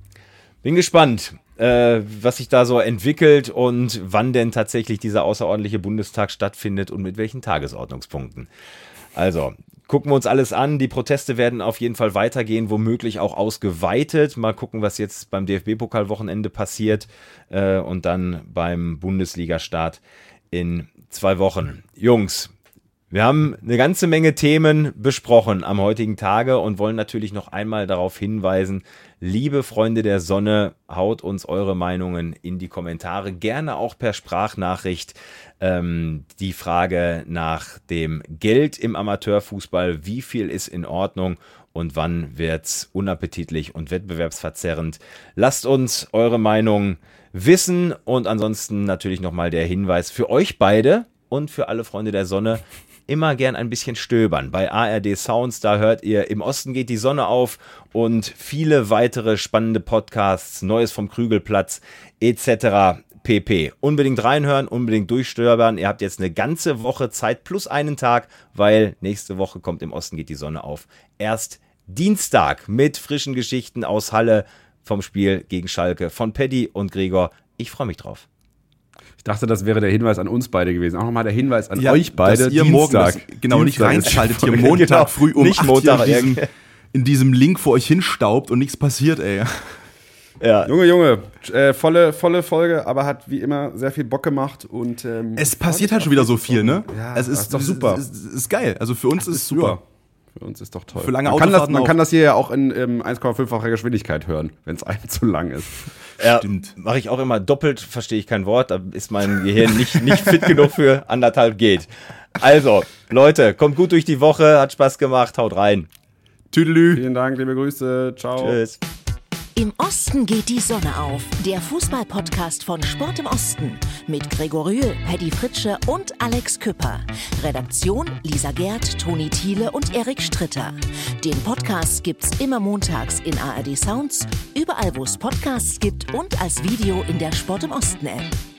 S3: Bin gespannt, äh, was sich da so entwickelt und wann denn tatsächlich dieser außerordentliche Bundestag stattfindet und mit welchen Tagesordnungspunkten. Also, gucken wir uns alles an. Die Proteste werden auf jeden Fall weitergehen, womöglich auch ausgeweitet. Mal gucken, was jetzt beim D F B-Pokalwochenende passiert äh, und dann beim Bundesliga-Start in zwei Wochen. Jungs, wir haben eine ganze Menge Themen besprochen am heutigen Tage und wollen natürlich noch einmal darauf hinweisen, liebe Freunde der Sonne, haut uns eure Meinungen in die Kommentare, gerne auch per Sprachnachricht. Ähm, die Frage nach dem Geld im Amateurfußball, wie viel ist in Ordnung und wann wird's unappetitlich und wettbewerbsverzerrend? Lasst uns eure Meinung wissen und ansonsten natürlich nochmal der Hinweis für euch beide und für alle Freunde der Sonne, immer gern ein bisschen stöbern. Bei A R D Sounds, da hört ihr Im Osten geht die Sonne auf und viele weitere spannende Podcasts, Neues vom Krügelplatz et cetera pp. Unbedingt reinhören, unbedingt durchstöbern. Ihr habt jetzt eine ganze Woche Zeit plus einen Tag, weil nächste Woche kommt Im Osten geht die Sonne auf. Erst Dienstag mit frischen Geschichten aus Halle vom Spiel gegen Schalke von Paddy und Gregor. Ich freue mich drauf.
S2: Ich dachte, das wäre der Hinweis an uns beide gewesen. Auch nochmal der Hinweis an
S4: ja,
S2: euch beide.
S4: Dass ihr morgen das, genau, nicht reinschaltet hier Montag genau, früh um
S3: nicht
S4: acht
S3: Montag
S4: in, diesem, in diesem Link vor euch hinstaubt und nichts passiert, ey.
S2: Ja. Junge, Junge, äh, volle, volle Folge, aber hat wie immer sehr viel Bock gemacht. Und ähm,
S4: es passiert halt schon wieder so viel, ne?
S2: Ja,
S4: es ist,
S2: ist doch super.
S4: Es ist, ist, ist geil. Also für uns
S2: das
S4: ist es super.
S2: super. Für uns ist doch toll.
S4: Für lange
S2: man kann, das, man
S4: auch.
S2: kann das hier ja auch in ähm, eins Komma fünffacher Geschwindigkeit hören, wenn es einem zu lang ist.
S3: Ja, stimmt. Mache ich auch immer doppelt, verstehe ich kein Wort, da ist mein Gehirn nicht, nicht fit genug für anderthalb geht. Also, Leute, kommt gut durch die Woche, hat Spaß gemacht, haut rein.
S2: Tüdelü. Vielen Dank, liebe Grüße, ciao.
S3: Tschüss.
S1: Im Osten geht die Sonne auf. Der Fußball-Podcast von Sport im Osten. Mit Gregor Rühl, Paddy Fritsche und Alex Küpper. Redaktion Lisa Gerd, Toni Thiele und Erik Stritter. Den Podcast gibt's immer montags in A R D Sounds, überall wo es Podcasts gibt und als Video in der Sport im Osten App.